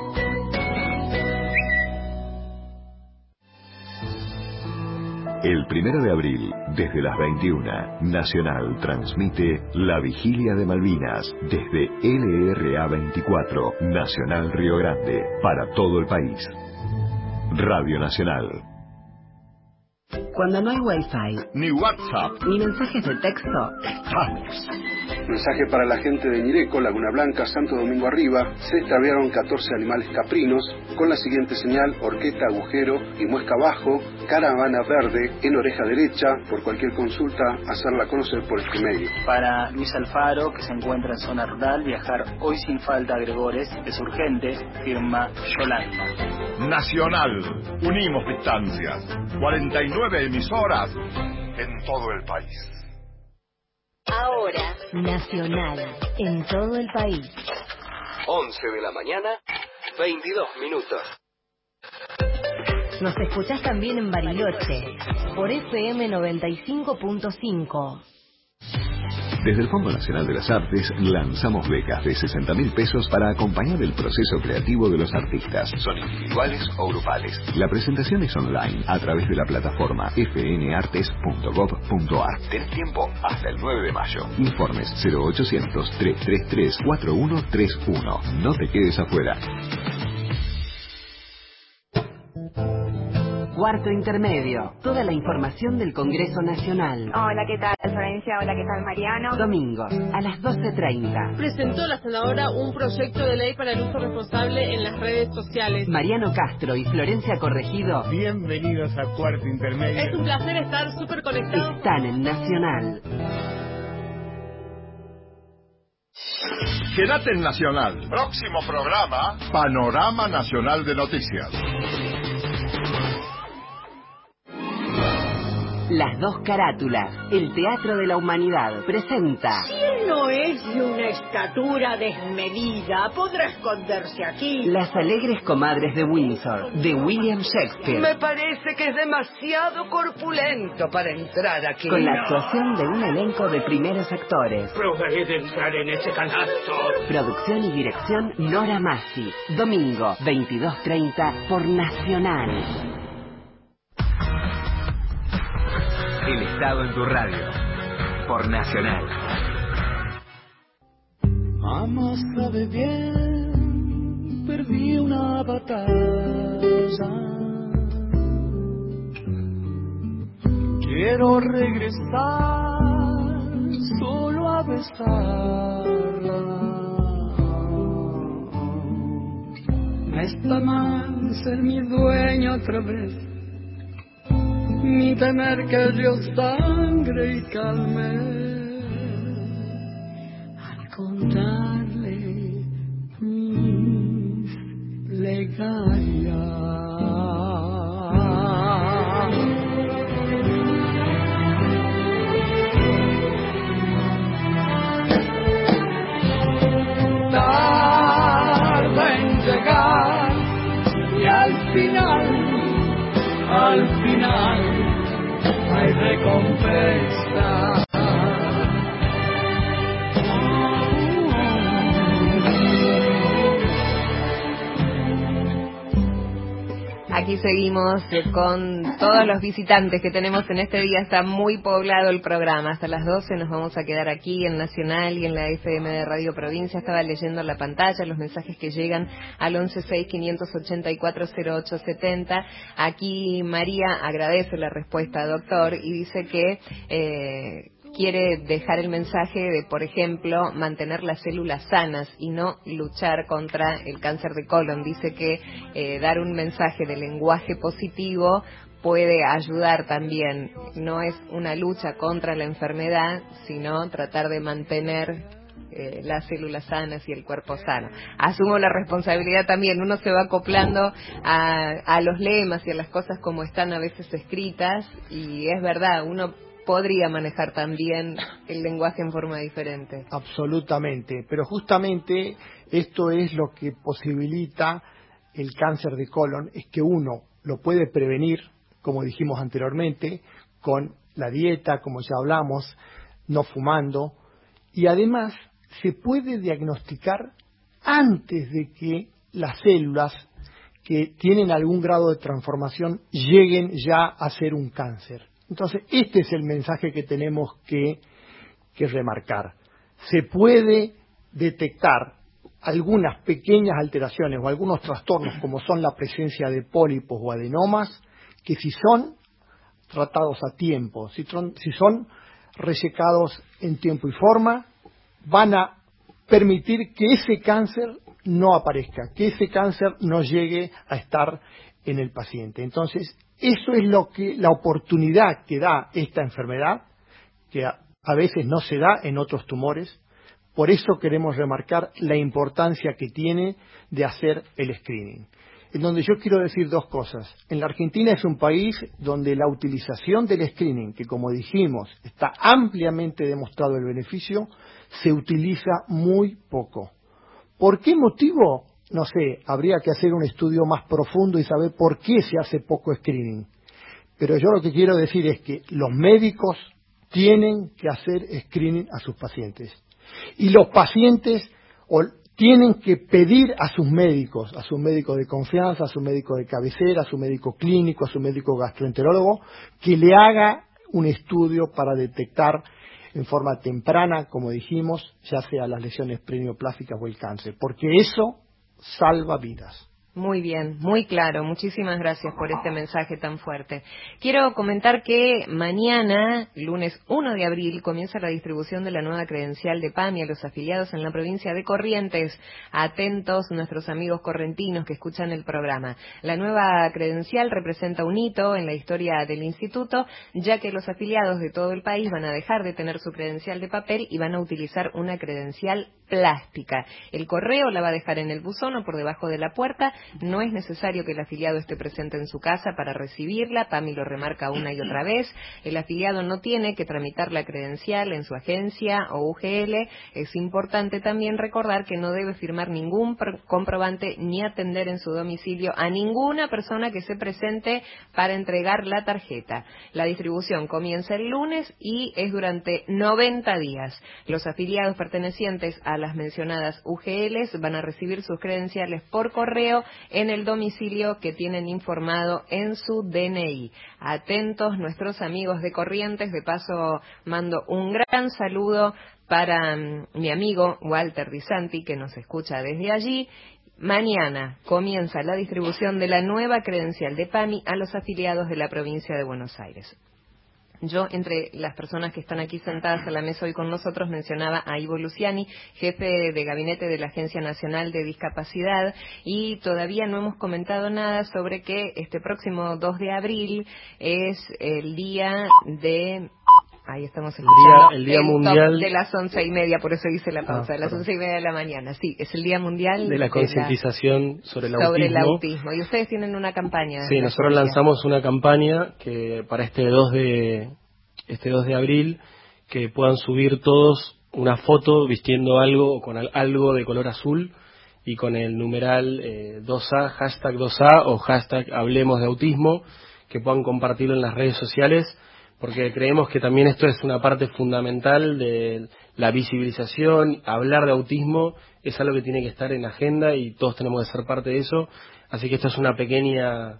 El 1 de abril, desde las 21, Nacional transmite La Vigilia de Malvinas desde LRA 24, Nacional Río Grande, para todo el país. Radio Nacional. Cuando no hay Wi-Fi, ni WhatsApp, ni mensajes de texto, estamos. Mensaje para la gente de Ñireco, Laguna Blanca, Santo Domingo Arriba. Se extraviaron 14 animales caprinos con la siguiente señal: horqueta, agujero y muesca abajo, caravana verde en oreja derecha. Por cualquier consulta, hacerla conocer por este medio. Para Luis Alfaro, que se encuentra en zona rural, viajar hoy sin falta a Gregores es urgente, firma Yolanda. Nacional, unimos distancias, 49 emisoras en todo el país. Ahora, Nacional, en todo el país. 11 de la mañana, 22 minutos. Nos escuchás también en Bariloche, por FM 95.5. Desde el Fondo Nacional de las Artes lanzamos becas de 60.000 pesos para acompañar el proceso creativo de los artistas. Son individuales o grupales. La presentación es online a través de la plataforma fnartes.gov.ar. Tenés tiempo hasta el 9 de mayo. Informes 0800-333-4131. No te quedes afuera. Cuarto intermedio. Toda la información del Congreso Nacional. Hola, ¿qué tal, Florencia? Hola, ¿qué tal, Mariano? Domingos, a las 12:30. Presentó la senadora un proyecto de ley para el uso responsable en las redes sociales. Mariano Castro y Florencia Corregido. Bienvenidos a Cuarto Intermedio. Es un placer estar súper conectados. Están en Nacional. Quédate en Nacional. Próximo programa, Panorama Nacional de Noticias. Las dos carátulas, el Teatro de la Humanidad, presenta. Si él no es de una estatura desmedida, podrá esconderse aquí. Las alegres comadres de Windsor, de William Shakespeare. Me parece que es demasiado corpulento para entrar aquí. Con la actuación de un elenco de primeros actores. Probaré de entrar en ese canasto. Producción y dirección Nora Massi. Domingo, 22:30 por Nacional. El Estado en tu radio, por Nacional. Mamá sabe bien, perdí una batalla. Quiero regresar solo a besarla. No está mal ser mi dueño otra vez, ni tener que yo sangre y calme al contarle mis plegarias. Tarda en llegar y al final hay recompensa. Aquí seguimos con todos los visitantes que tenemos en este día. Está muy poblado el programa. Hasta las 12 nos vamos a quedar aquí en Nacional y en la FM de Radio Provincia. Estaba leyendo en la pantalla los mensajes que llegan al 1165840870. Aquí María agradece la respuesta, doctor, y dice que quiere dejar el mensaje de, por ejemplo, mantener las células sanas y no luchar contra el cáncer de colon. Dice que dar un mensaje de lenguaje positivo puede ayudar también. No es una lucha contra la enfermedad, sino tratar de mantener las células sanas y el cuerpo sano. Asumo la responsabilidad también. Uno se va acoplando a los lemas y a las cosas como están a veces escritas, y es verdad, uno podría manejar también el lenguaje en forma diferente. Absolutamente, pero justamente esto es lo que posibilita el cáncer de colon, es que uno lo puede prevenir, como dijimos anteriormente, con la dieta, como ya hablamos, no fumando, y además se puede diagnosticar antes de que las células que tienen algún grado de transformación lleguen ya a ser un cáncer. Entonces, este es el mensaje que tenemos que remarcar. Se puede detectar algunas pequeñas alteraciones o algunos trastornos, como son la presencia de pólipos o adenomas, que si son tratados a tiempo, si son resecados en tiempo y forma, van a permitir que ese cáncer no aparezca, que ese cáncer no llegue a estar en el paciente. Entonces, eso es la oportunidad que da esta enfermedad, que a veces no se da en otros tumores. Por eso queremos remarcar la importancia que tiene de hacer el screening. En donde yo quiero decir dos cosas. En la Argentina es un país donde la utilización del screening, que como dijimos, está ampliamente demostrado el beneficio, se utiliza muy poco. ¿Por qué motivo? No sé, habría que hacer un estudio más profundo y saber por qué se hace poco screening. Pero yo lo que quiero decir es que los médicos tienen que hacer screening a sus pacientes. Y los pacientes tienen que pedir a sus médicos de confianza, a su médico de cabecera, a su médico clínico, a su médico gastroenterólogo, que le haga un estudio para detectar en forma temprana, como dijimos, ya sea las lesiones perineoplásticas o el cáncer, porque eso salva vidas. Muy bien, muy claro. Muchísimas gracias por este mensaje tan fuerte. Quiero comentar que mañana, lunes 1 de abril, comienza la distribución de la nueva credencial de PAMI a los afiliados en la provincia de Corrientes. Atentos nuestros amigos correntinos que escuchan el programa. La nueva credencial representa un hito en la historia del instituto, ya que los afiliados de todo el país van a dejar de tener su credencial de papel y van a utilizar una credencial plástica. El correo la va a dejar en el buzón o por debajo de la puerta. No es necesario que el afiliado esté presente en su casa para recibirla. PAMI lo remarca una y otra vez. El afiliado no tiene que tramitar la credencial en su agencia o UGL. Es importante también recordar que no debe firmar ningún comprobante ni atender en su domicilio a ninguna persona que se presente para entregar la tarjeta. La distribución comienza el lunes y es durante 90 días. Los afiliados pertenecientes a las mencionadas UGLs van a recibir sus credenciales por correo en el domicilio que tienen informado en su DNI. Atentos nuestros amigos de Corrientes. De paso mando un gran saludo para mi amigo Walter Di Santi, que nos escucha desde allí. Mañana comienza la distribución de la nueva credencial de PAMI a los afiliados de la provincia de Buenos Aires. Yo, entre las personas que están aquí sentadas a la mesa hoy con nosotros, mencionaba a Ivo Luciani, jefe de gabinete de la Agencia Nacional de Discapacidad, y todavía no hemos comentado nada sobre que este próximo 2 de abril es el día de... Ahí estamos escuchando el día mundial de las 11:30, por eso hice la pausa, de las 11:30 de la mañana. Sí, es el día mundial de la concientización sobre el autismo. Y ustedes tienen una campaña. Sí, nosotros lanzamos una campaña que para este 2 de abril, que puedan subir todos una foto vistiendo algo o con algo de color azul y con el numeral 2A, hashtag 2A o hashtag Hablemos de Autismo, que puedan compartirlo en las redes sociales, porque creemos que también esto es una parte fundamental de la visibilización. Hablar de autismo es algo que tiene que estar en la agenda y todos tenemos que ser parte de eso. Así que esto es una pequeña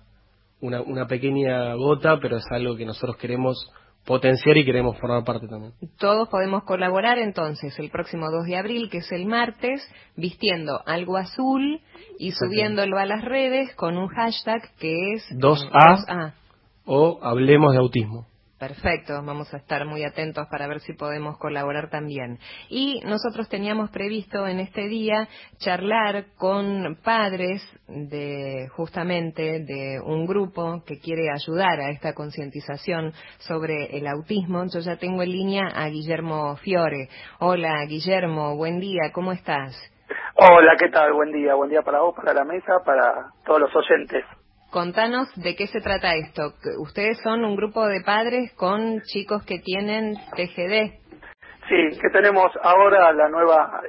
gota, pero es algo que nosotros queremos potenciar y queremos formar parte también. Todos podemos colaborar entonces el próximo 2 de abril, que es el martes, vistiendo algo azul y subiéndolo a las redes con un hashtag que es 2A o Hablemos de Autismo. Perfecto, vamos a estar muy atentos para ver si podemos colaborar también. Y nosotros teníamos previsto en este día charlar con padres justamente de un grupo que quiere ayudar a esta concientización sobre el autismo. Yo ya tengo en línea a Guillermo Fiore. Hola Guillermo, buen día, ¿cómo estás? Hola, ¿qué tal? Buen día para vos, para la mesa, para todos los oyentes. Contanos de qué se trata esto. Ustedes son un grupo de padres con chicos que tienen TGD. Sí, que tenemos ahora la nueva,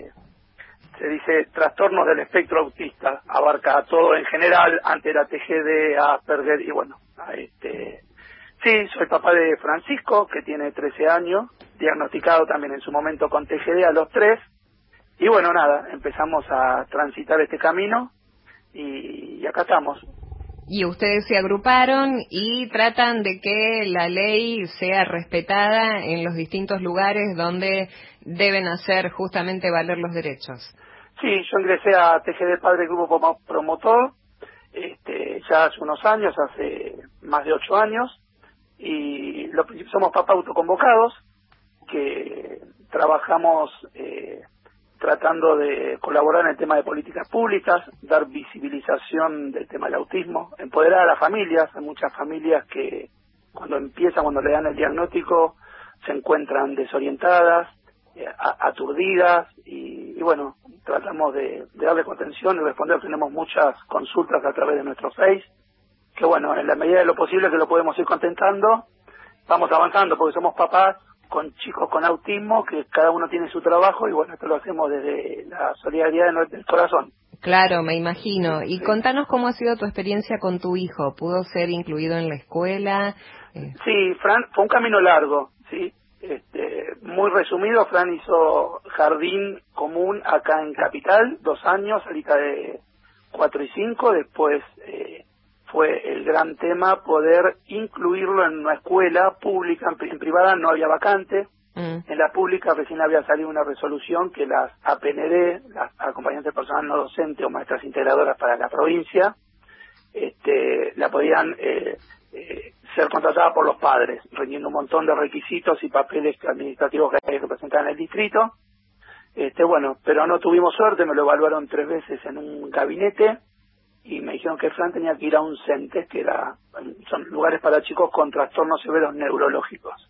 se dice, trastornos del espectro autista. Abarca todo en general, antes era TGD, Asperger y bueno. Sí, soy papá de Francisco, que tiene 13 años, diagnosticado también en su momento con TGD a los 3. Y bueno, nada, empezamos a transitar este camino y acá estamos. Y ustedes se agruparon y tratan de que la ley sea respetada en los distintos lugares donde deben hacer justamente valer los derechos. Sí, yo ingresé a TGD Padre Grupo Promotor ya hace unos años, hace más de 8 años, y somos papás autoconvocados que trabajamos tratando de colaborar en el tema de políticas públicas, dar visibilización del tema del autismo, empoderar a las familias. Hay muchas familias que cuando le dan el diagnóstico, se encuentran desorientadas, aturdidas, y bueno, tratamos de darle contención y responder. Tenemos muchas consultas a través de nuestro Face, que bueno, en la medida de lo posible que lo podemos ir contentando, vamos avanzando, porque somos papás con chicos con autismo, que cada uno tiene su trabajo, y bueno, esto lo hacemos desde la solidaridad del corazón. Claro, me imagino. Y contanos cómo ha sido tu experiencia con tu hijo. ¿Pudo ser incluido en la escuela? Sí, Fran, fue un camino largo. ¿sí? Muy resumido, Fran hizo jardín común acá en Capital, 2 años, salita de 4 y 5, después fue el gran tema poder incluirlo en una escuela pública, en privada no había vacante, en la pública recién había salido una resolución que las APND, las acompañantes personal no docente o maestras integradoras para la provincia, la podían ser contratada por los padres, rendiendo un montón de requisitos y papeles administrativos que hay que presentar en el distrito. Bueno, pero no tuvimos suerte, me lo evaluaron 3 veces en un gabinete y me dijeron que Fran tenía que ir a un CENTES, que son lugares para chicos con trastornos severos neurológicos.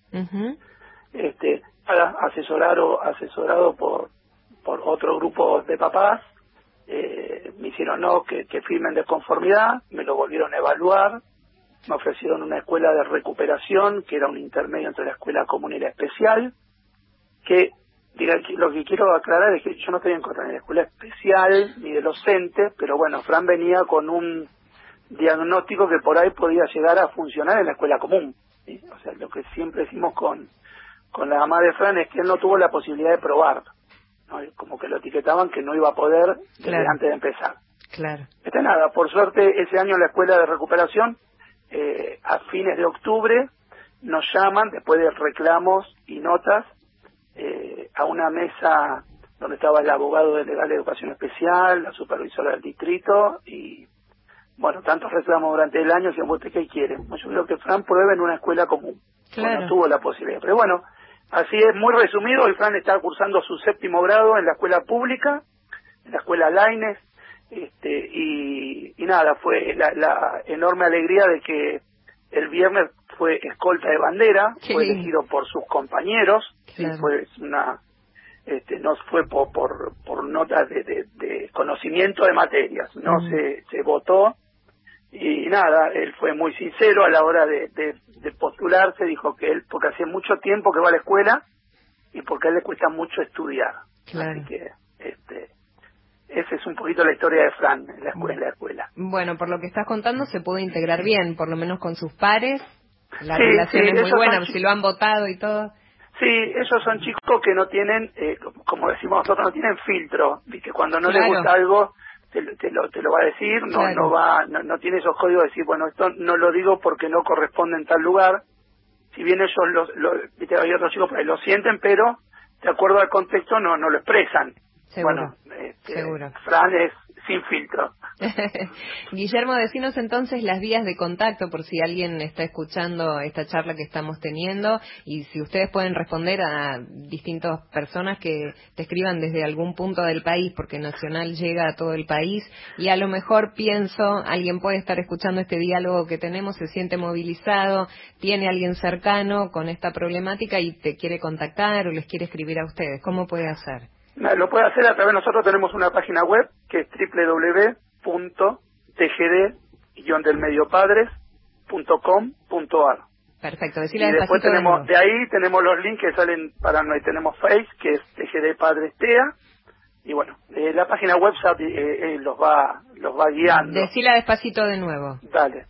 Asesorado por otro grupo de papás, me hicieron que firmen de conformidad, me lo volvieron a evaluar, me ofrecieron una escuela de recuperación, que era un intermedio entre la escuela común y la especial, que lo que quiero aclarar es que yo no estoy en contra de la escuela especial ni de los CENTES, pero bueno, Fran venía con un diagnóstico que por ahí podía llegar a funcionar en la escuela común, ¿sí? O sea, lo que siempre decimos con la mamá de Fran es que él no tuvo la posibilidad de probar, ¿no? Como que lo etiquetaban que no iba a poder desde antes de empezar. Claro. Nada, por suerte ese año en la escuela de recuperación, a fines de octubre, nos llaman, después de reclamos y notas, a una mesa donde estaba el abogado delegado de educación especial, la supervisora del distrito, y bueno, tantos reclamos durante el año, decían, ¿usted qué quiere? Yo creo que Fran pruebe en una escuela común. Claro. No tuvo la posibilidad. Pero bueno, así es, muy resumido, hoy Fran está cursando su 7º grado en la escuela pública, en la escuela Lainez, y nada, fue la enorme alegría de que el viernes fue escolta de bandera, fue elegido por sus compañeros, claro. Sí, fue no fue por notas de conocimiento de materias, no se votó, y nada, él fue muy sincero a la hora de postularse, dijo que él, porque hace mucho tiempo que va a la escuela, y porque a él le cuesta mucho estudiar, claro. Así que esa es un poquito la historia de Fran en la escuela. Bueno, por lo que estás contando se pudo integrar bien, por lo menos con sus pares, la relación es muy buena, si lo han votado y todo. Sí, esos son chicos que no tienen, como decimos nosotros, no tienen filtro, ¿viste? Cuando no les gusta algo, te lo va a decir, no tiene esos códigos de decir, bueno, esto no lo digo porque no corresponde en tal lugar. Si bien ellos, ¿viste? Hay otros chicos que lo sienten, pero de acuerdo al contexto no lo expresan. Seguro, bueno, seguro. Fran es sin filtro. Guillermo, decinos entonces las vías de contacto por si alguien está escuchando esta charla que estamos teniendo y si ustedes pueden responder a distintas personas que te escriban desde algún punto del país, porque Nacional llega a todo el país y a lo mejor pienso, alguien puede estar escuchando este diálogo que tenemos, se siente movilizado, tiene a alguien cercano con esta problemática y te quiere contactar o les quiere escribir a ustedes. ¿Cómo puede hacer? Lo puede hacer a través, nosotros tenemos una página web que es www.tgd-delmediopadres.com.ar. Perfecto, decirle y después de ahí tenemos los links que salen para nosotros, tenemos Face, que es TGD Padres TEA, y bueno, la página web los va guiando. Decila despacito de nuevo. Dale,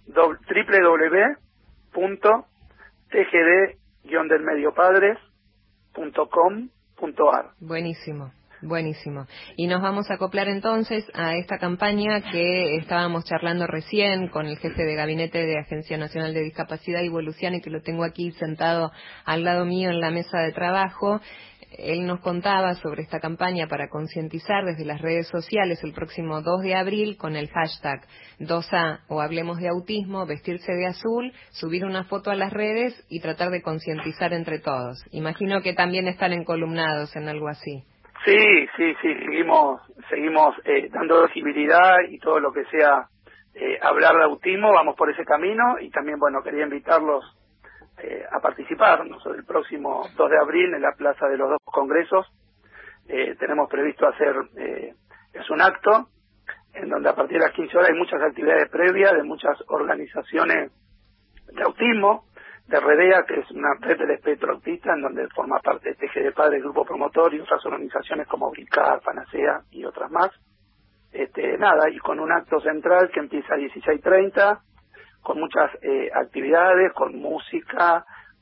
www.tgd-delmediopadres.com.ar. Buenísimo. Buenísimo. Y nos vamos a acoplar entonces a esta campaña que estábamos charlando recién con el jefe de gabinete de Agencia Nacional de Discapacidad y Volusiana, y que lo tengo aquí sentado al lado mío en la mesa de trabajo. Él nos contaba sobre esta campaña para concientizar desde las redes sociales el próximo 2 de abril con el hashtag 2A o Hablemos de Autismo, vestirse de azul, subir una foto a las redes y tratar de concientizar entre todos. Imagino que también están encolumnados en algo así. Sí, seguimos dando visibilidad y todo lo que sea hablar de autismo, vamos por ese camino, y también, bueno, quería invitarlos a participar. El próximo 2 de abril en la Plaza de los Dos Congresos tenemos previsto hacer, es un acto en donde a partir de las 15 horas hay muchas actividades previas de muchas organizaciones de autismo, de REDEA, que es una red del espectro autista, en donde forma parte de TGD Padres, Grupo Promotor y otras organizaciones como Brincar, Panacea y otras más. Y con un acto central que empieza a 16:30, con muchas actividades, con música,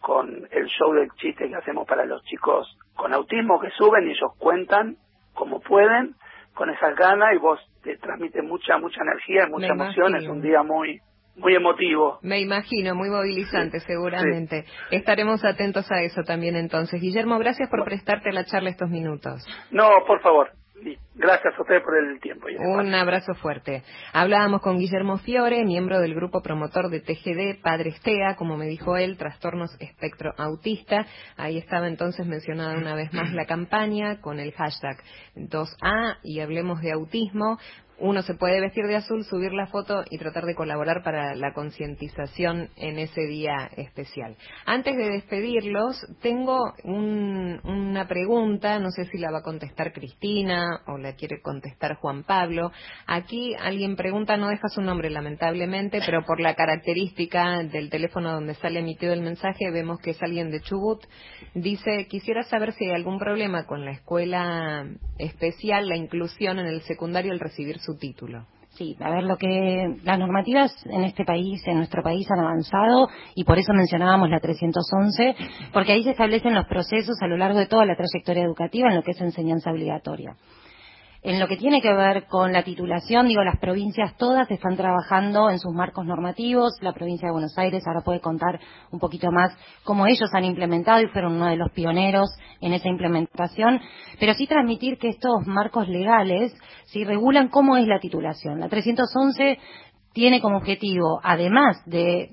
con el show del chiste que hacemos para los chicos con autismo que suben y ellos cuentan como pueden, con esas ganas, y vos te transmite mucha energía y mucha emoción. Es un día muy emotivo. Me imagino, muy movilizante, sí, seguramente. Sí. Estaremos atentos a eso también entonces. Guillermo, gracias por prestarte a la charla estos minutos. No, por favor. Gracias a ustedes por el tiempo. Un abrazo fuerte. Hablábamos con Guillermo Fiore, miembro del grupo promotor de TGD, Padres TEA, como me dijo él, Trastornos Espectro Autista. Ahí estaba entonces mencionada una vez más la campaña con el hashtag 2A y hablemos de autismo. Uno se puede vestir de azul, subir la foto y tratar de colaborar para la concientización en ese día especial. Antes de despedirlos, tengo una pregunta, no sé si la va a contestar Cristina o la quiere contestar Juan Pablo. Aquí alguien pregunta, no deja su nombre lamentablemente, pero por la característica del teléfono donde sale emitido el mensaje, vemos que es alguien de Chubut. Dice, quisiera saber si hay algún problema con la escuela especial, la inclusión en el secundario al recibir su título. Sí, a ver, las normativas en este país, en nuestro país, han avanzado y por eso mencionábamos la 311, porque ahí se establecen los procesos a lo largo de toda la trayectoria educativa en lo que es enseñanza obligatoria. En lo que tiene que ver con la titulación, las provincias todas están trabajando en sus marcos normativos. La provincia de Buenos Aires ahora puede contar un poquito más cómo ellos han implementado y fueron uno de los pioneros en esa implementación. Pero sí transmitir que estos marcos legales sí regulan cómo es la titulación. La 311 tiene como objetivo, además de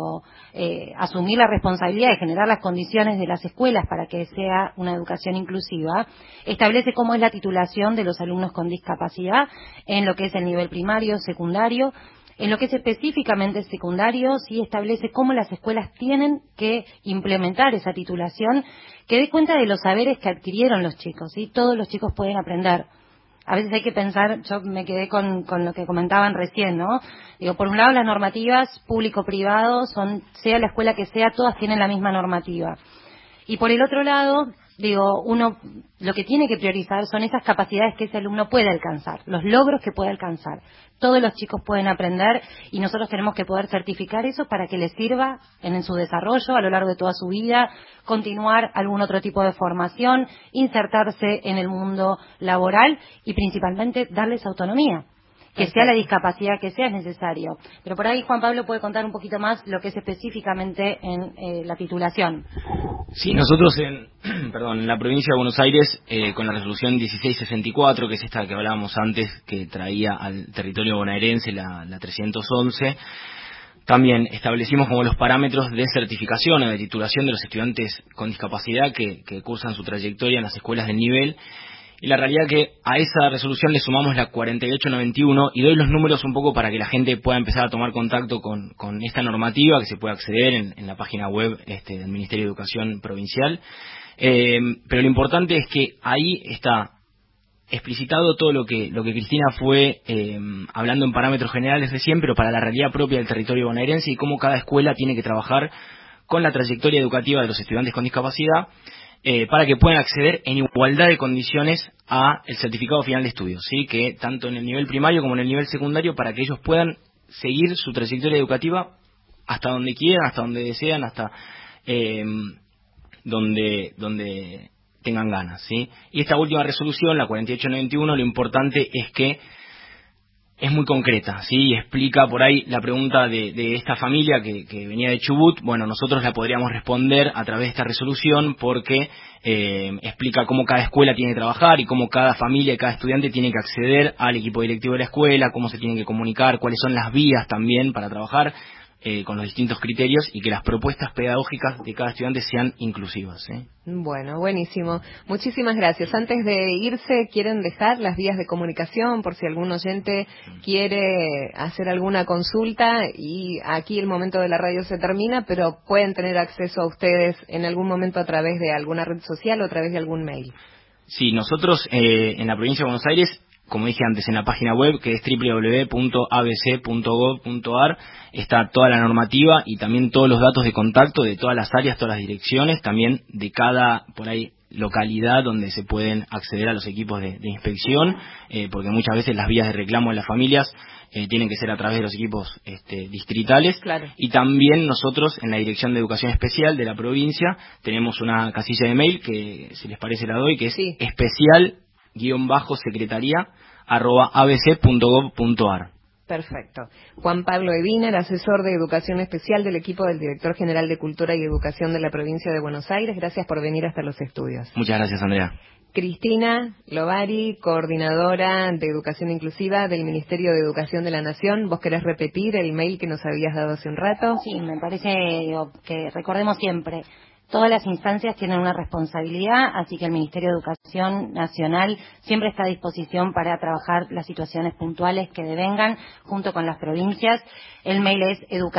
asumir la responsabilidad de generar las condiciones de las escuelas para que sea una educación inclusiva, establece cómo es la titulación de los alumnos con discapacidad en lo que es el nivel primario, secundario. En lo que es específicamente secundario, sí establece cómo las escuelas tienen que implementar esa titulación, que dé cuenta de los saberes que adquirieron los chicos, ¿sí? Todos los chicos pueden aprender. A veces hay que pensar, yo me quedé con lo que comentaban recién, ¿no? Por un lado las normativas público-privado sea la escuela que sea, todas tienen la misma normativa. Y por el otro lado, uno lo que tiene que priorizar son esas capacidades que ese alumno puede alcanzar, los logros que puede alcanzar. Todos los chicos pueden aprender y nosotros tenemos que poder certificar eso para que les sirva en su desarrollo a lo largo de toda su vida, continuar algún otro tipo de formación, insertarse en el mundo laboral y principalmente darles autonomía. Que sea la discapacidad que sea, es necesario. Pero por ahí Juan Pablo puede contar un poquito más lo que es específicamente en la titulación. Sí, nosotros en la provincia de Buenos Aires, con la resolución 1664, que es esta que hablábamos antes, que traía al territorio bonaerense la 311, también establecimos como los parámetros de certificación o de titulación de los estudiantes con discapacidad que cursan su trayectoria en las escuelas del nivel. Y la realidad que a esa resolución le sumamos la 4891 y doy los números un poco para que la gente pueda empezar a tomar contacto con esta normativa que se puede acceder en la página web del Ministerio de Educación Provincial. Pero lo importante es que ahí está explicitado todo lo que Cristina fue hablando en parámetros generales recién, pero para la realidad propia del territorio bonaerense y cómo cada escuela tiene que trabajar con la trayectoria educativa de los estudiantes con discapacidad para que puedan acceder en igualdad de condiciones a el certificado final de estudios, ¿sí? Que tanto en el nivel primario como en el nivel secundario, para que ellos puedan seguir su trayectoria educativa hasta donde quieran, hasta donde desean, hasta donde tengan ganas, ¿sí? Y esta última resolución, la 4891, lo importante es que es muy concreta, ¿sí? Y explica por ahí la pregunta de esta familia que venía de Chubut. Bueno, nosotros la podríamos responder a través de esta resolución porque explica cómo cada escuela tiene que trabajar y cómo cada familia y cada estudiante tiene que acceder al equipo directivo de la escuela, cómo se tienen que comunicar, cuáles son las vías también para trabajar con los distintos criterios y que las propuestas pedagógicas de cada estudiante sean inclusivas, ¿sí? Bueno, buenísimo. Muchísimas gracias. Antes de irse, ¿quieren dejar las vías de comunicación por si algún oyente quiere hacer alguna consulta? Y aquí el momento de la radio se termina, pero pueden tener acceso a ustedes en algún momento a través de alguna red social o a través de algún mail. Sí, nosotros en la provincia de Buenos Aires, como dije antes, en la página web, que es www.abc.gov.ar, está toda la normativa y también todos los datos de contacto de todas las áreas, todas las direcciones, también de cada, por ahí, localidad donde se pueden acceder a los equipos de inspección, porque muchas veces las vías de reclamo de las familias tienen que ser a través de los equipos distritales. Claro. Y también nosotros en la Dirección de Educación Especial de la provincia tenemos una casilla de mail que, si les parece, la doy, que es especial-secretaría@abc.gov.ar. Perfecto. Juan Pablo Ebiner, asesor de Educación Especial del equipo del Director General de Cultura y Educación de la Provincia de Buenos Aires. Gracias por venir hasta los estudios. Muchas gracias, Andrea. Cristina Lovari, coordinadora de Educación Inclusiva del Ministerio de Educación de la Nación. ¿Vos querés repetir el mail que nos habías dado hace un rato? Sí, me parece que recordemos siempre, todas las instancias tienen una responsabilidad, así que el Ministerio de Educación Nacional siempre está a disposición para trabajar las situaciones puntuales que devengan junto con las provincias. El mail es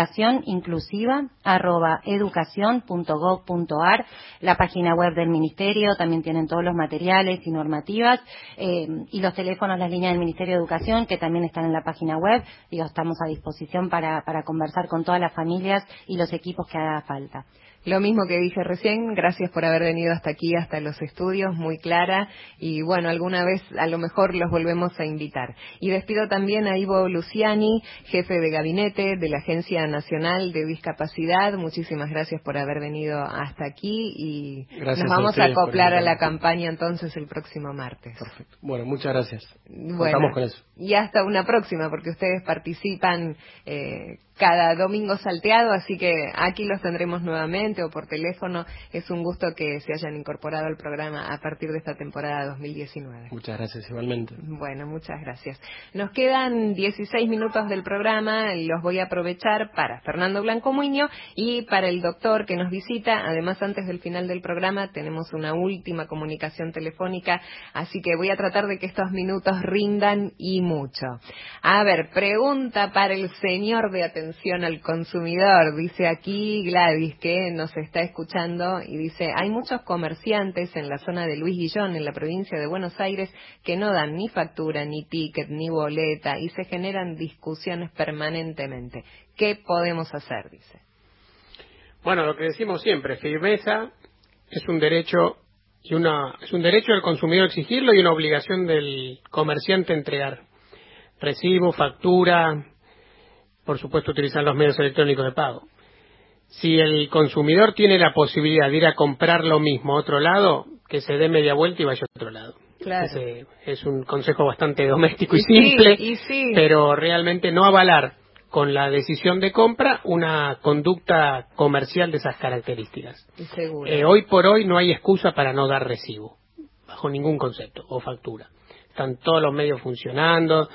educacion-inclusiva@educacion.gov.ar. La página web del Ministerio también tienen todos los materiales y normativas, y los teléfonos, las líneas del Ministerio de Educación que también están en la página web. Estamos a disposición para conversar con todas las familias y los equipos que haga falta. Lo mismo que dije recién, gracias por haber venido hasta aquí, hasta los estudios, muy clara, y bueno, alguna vez a lo mejor los volvemos a invitar. Y despido también a Ivo Luciani, jefe de gabinete de la Agencia Nacional de Discapacidad. Muchísimas gracias por haber venido hasta aquí y gracias, nos vamos a acoplar a la campaña entonces el próximo martes. Perfecto. Bueno, muchas gracias. Bueno, contamos con eso. Y hasta una próxima, porque ustedes participan cada domingo salteado, así que aquí los tendremos nuevamente o por teléfono. Es un gusto que se hayan incorporado al programa a partir de esta temporada 2019. Muchas gracias, igualmente. Bueno, muchas gracias. Nos quedan 16 minutos del programa, los voy a aprovechar para Fernando Blanco Muñoz y para el doctor que nos visita. Además, antes del final del programa tenemos una última comunicación telefónica, así que voy a tratar de que estos minutos rindan y mucho. A ver, pregunta para el señor de atención al consumidor. Dice aquí Gladys, que nos está escuchando, y dice: hay muchos comerciantes en la zona de Luis Guillón, en la provincia de Buenos Aires, que no dan ni factura, ni ticket, ni boleta, y se generan discusiones permanentemente. ¿Qué podemos hacer?, dice. Bueno, lo que decimos siempre, firmeza es un derecho es un derecho del consumidor exigirlo y una obligación del comerciante entregar recibo, factura, por supuesto utilizar los medios electrónicos de pago. Si el consumidor tiene la posibilidad de ir a comprar lo mismo a otro lado, que se dé media vuelta y vaya a otro lado. Claro. Ese es un consejo bastante doméstico y simple, sí. Pero realmente no avalar con la decisión de compra una conducta comercial de esas características. Seguro. Hoy por hoy no hay excusa para no dar recibo, bajo ningún concepto, o factura. Están todos los medios funcionando,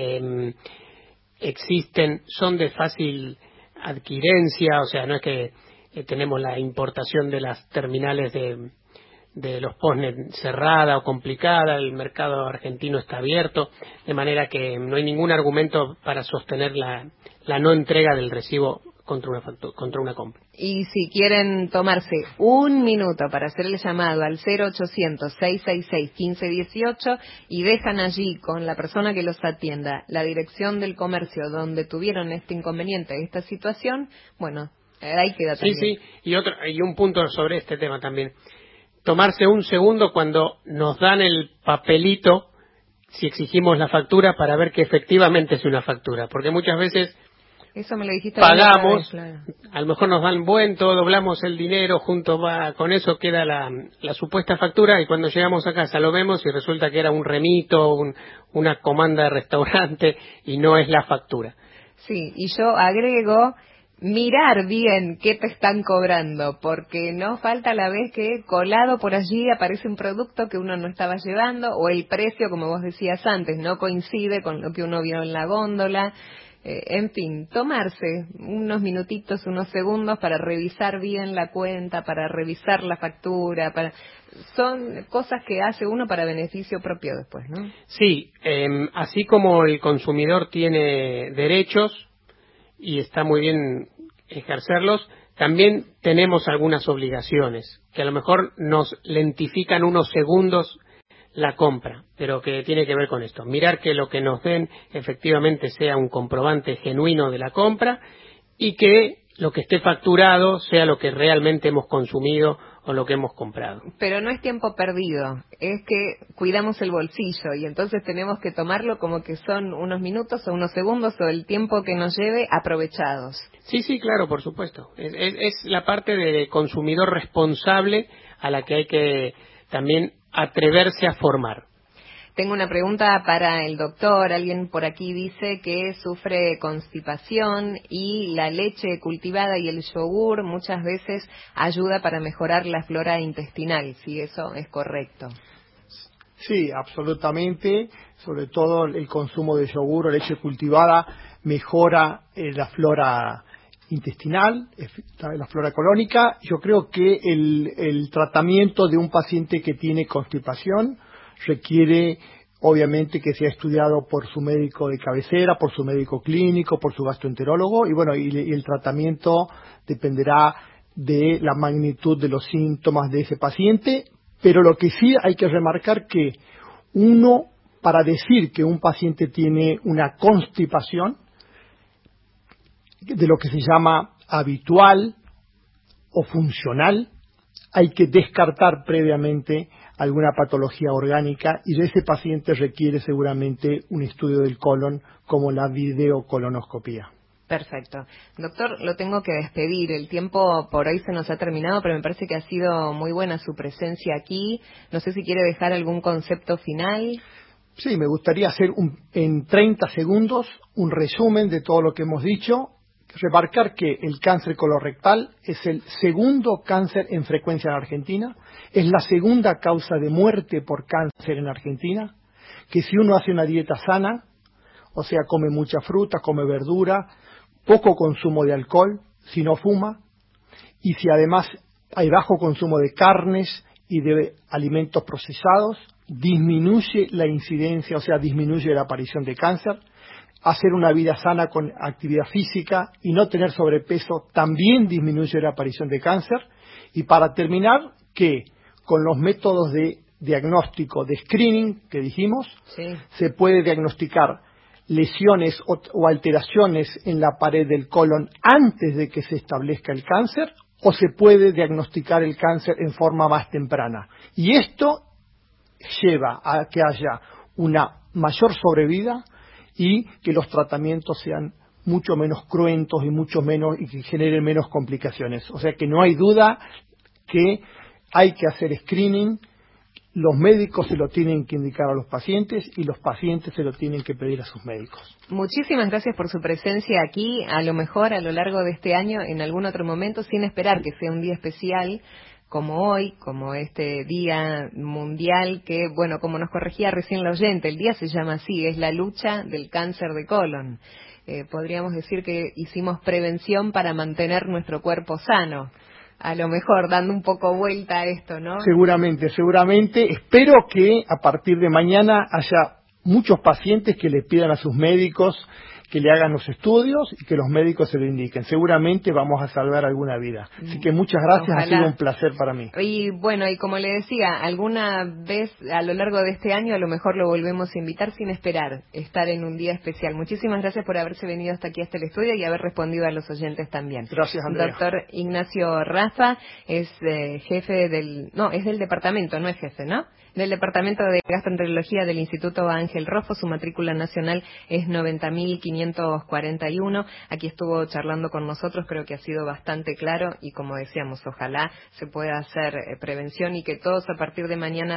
son de fácil adquirencia, o sea, no es que tenemos la importación de las terminales de los postnet cerrada o complicada, el mercado argentino está abierto, de manera que no hay ningún argumento para sostener la no entrega del recibo contra una compra. Y si quieren tomarse un minuto para hacer el llamado al 0800-666-1518 y dejan allí con la persona que los atienda la dirección del comercio donde tuvieron este inconveniente, esta situación, bueno, ahí queda también. Sí, y un punto sobre este tema también. Tomarse un segundo cuando nos dan el papelito, si exigimos la factura, para ver que efectivamente es una factura, porque muchas veces eso me lo dijiste pagamos, claro. A lo mejor nos dan todo, doblamos el dinero, con eso queda la supuesta factura, y cuando llegamos a casa lo vemos y resulta que era un remito, una comanda de restaurante, y no es la factura. Sí, y yo agrego mirar bien qué te están cobrando, porque no falta la vez que colado por allí aparece un producto que uno no estaba llevando, o el precio, como vos decías antes, no coincide con lo que uno vio en la góndola. En fin, tomarse unos minutitos, unos segundos para revisar bien la cuenta, para revisar la factura, son cosas que hace uno para beneficio propio después, ¿no? Sí, así como el consumidor tiene derechos y está muy bien ejercerlos, también tenemos algunas obligaciones que a lo mejor nos lentifican unos segundos la compra, pero que tiene que ver con esto. Mirar que lo que nos den efectivamente sea un comprobante genuino de la compra y que lo que esté facturado sea lo que realmente hemos consumido o lo que hemos comprado. Pero no es tiempo perdido, es que cuidamos el bolsillo y entonces tenemos que tomarlo como que son unos minutos o unos segundos o el tiempo que nos lleve aprovechados. Sí, claro, por supuesto. Es la parte de consumidor responsable a la que hay que también atreverse a formar. Tengo una pregunta para el doctor. Alguien por aquí dice que sufre constipación y la leche cultivada y el yogur muchas veces ayuda para mejorar la flora intestinal, si eso es correcto. Sí, absolutamente. Sobre todo el consumo de yogur o leche cultivada mejora la flora intestinal, la flora colónica. Yo creo que el tratamiento de un paciente que tiene constipación requiere obviamente que sea estudiado por su médico de cabecera, por su médico clínico, por su gastroenterólogo y el tratamiento dependerá de la magnitud de los síntomas de ese paciente, pero lo que sí hay que remarcar que uno, para decir que un paciente tiene una constipación, de lo que se llama habitual o funcional, hay que descartar previamente alguna patología orgánica y ese paciente requiere seguramente un estudio del colon como la videocolonoscopía. Perfecto. Doctor, lo tengo que despedir. El tiempo por hoy se nos ha terminado, pero me parece que ha sido muy buena su presencia aquí. No sé si quiere dejar algún concepto final. Sí, me gustaría hacer en 30 segundos un resumen de todo lo que hemos dicho. Remarcar que el cáncer colorectal es el segundo cáncer en frecuencia en Argentina, es la segunda causa de muerte por cáncer en Argentina, que si uno hace una dieta sana, o sea, come mucha fruta, come verdura, poco consumo de alcohol, si no fuma, y si además hay bajo consumo de carnes y de alimentos procesados, disminuye la incidencia, o sea, disminuye la aparición de cáncer. Hacer una vida sana con actividad física y no tener sobrepeso también disminuye la aparición de cáncer. Y para terminar, que con los métodos de diagnóstico de screening que dijimos, se puede diagnosticar lesiones o alteraciones en la pared del colon antes de que se establezca el cáncer, o se puede diagnosticar el cáncer en forma más temprana. Y esto lleva a que haya una mayor sobrevida y que los tratamientos sean mucho menos cruentos y que generen menos complicaciones. O sea que no hay duda que hay que hacer screening, los médicos se lo tienen que indicar a los pacientes y los pacientes se lo tienen que pedir a sus médicos. Muchísimas gracias por su presencia aquí, a lo mejor a lo largo de este año, en algún otro momento, sin esperar que sea un día especial, como hoy, como este Día Mundial, que, bueno, como nos corregía recién la oyente, el día se llama así, es la lucha del cáncer de colon. Podríamos decir que hicimos prevención para mantener nuestro cuerpo sano. A lo mejor, dando un poco vuelta a esto, ¿no? Seguramente. Espero que a partir de mañana haya muchos pacientes que le pidan a sus médicos que le hagan los estudios y que los médicos se lo indiquen. Seguramente vamos a salvar alguna vida. Así que muchas gracias, ojalá. Ha sido un placer para mí. Y bueno, y como le decía, alguna vez a lo largo de este año a lo mejor lo volvemos a invitar sin esperar estar en un día especial. Muchísimas gracias por haberse venido hasta aquí, hasta el estudio y haber respondido a los oyentes también. Gracias, Andrea. Doctor Ignacio Rafa es jefe es del departamento, no es jefe, ¿no? Del Departamento de Gastroenterología del Instituto Ángel Rojo. Su matrícula nacional es 90.541. Aquí estuvo charlando con nosotros, creo que ha sido bastante claro y como decíamos, ojalá se pueda hacer prevención y que todos a partir de mañana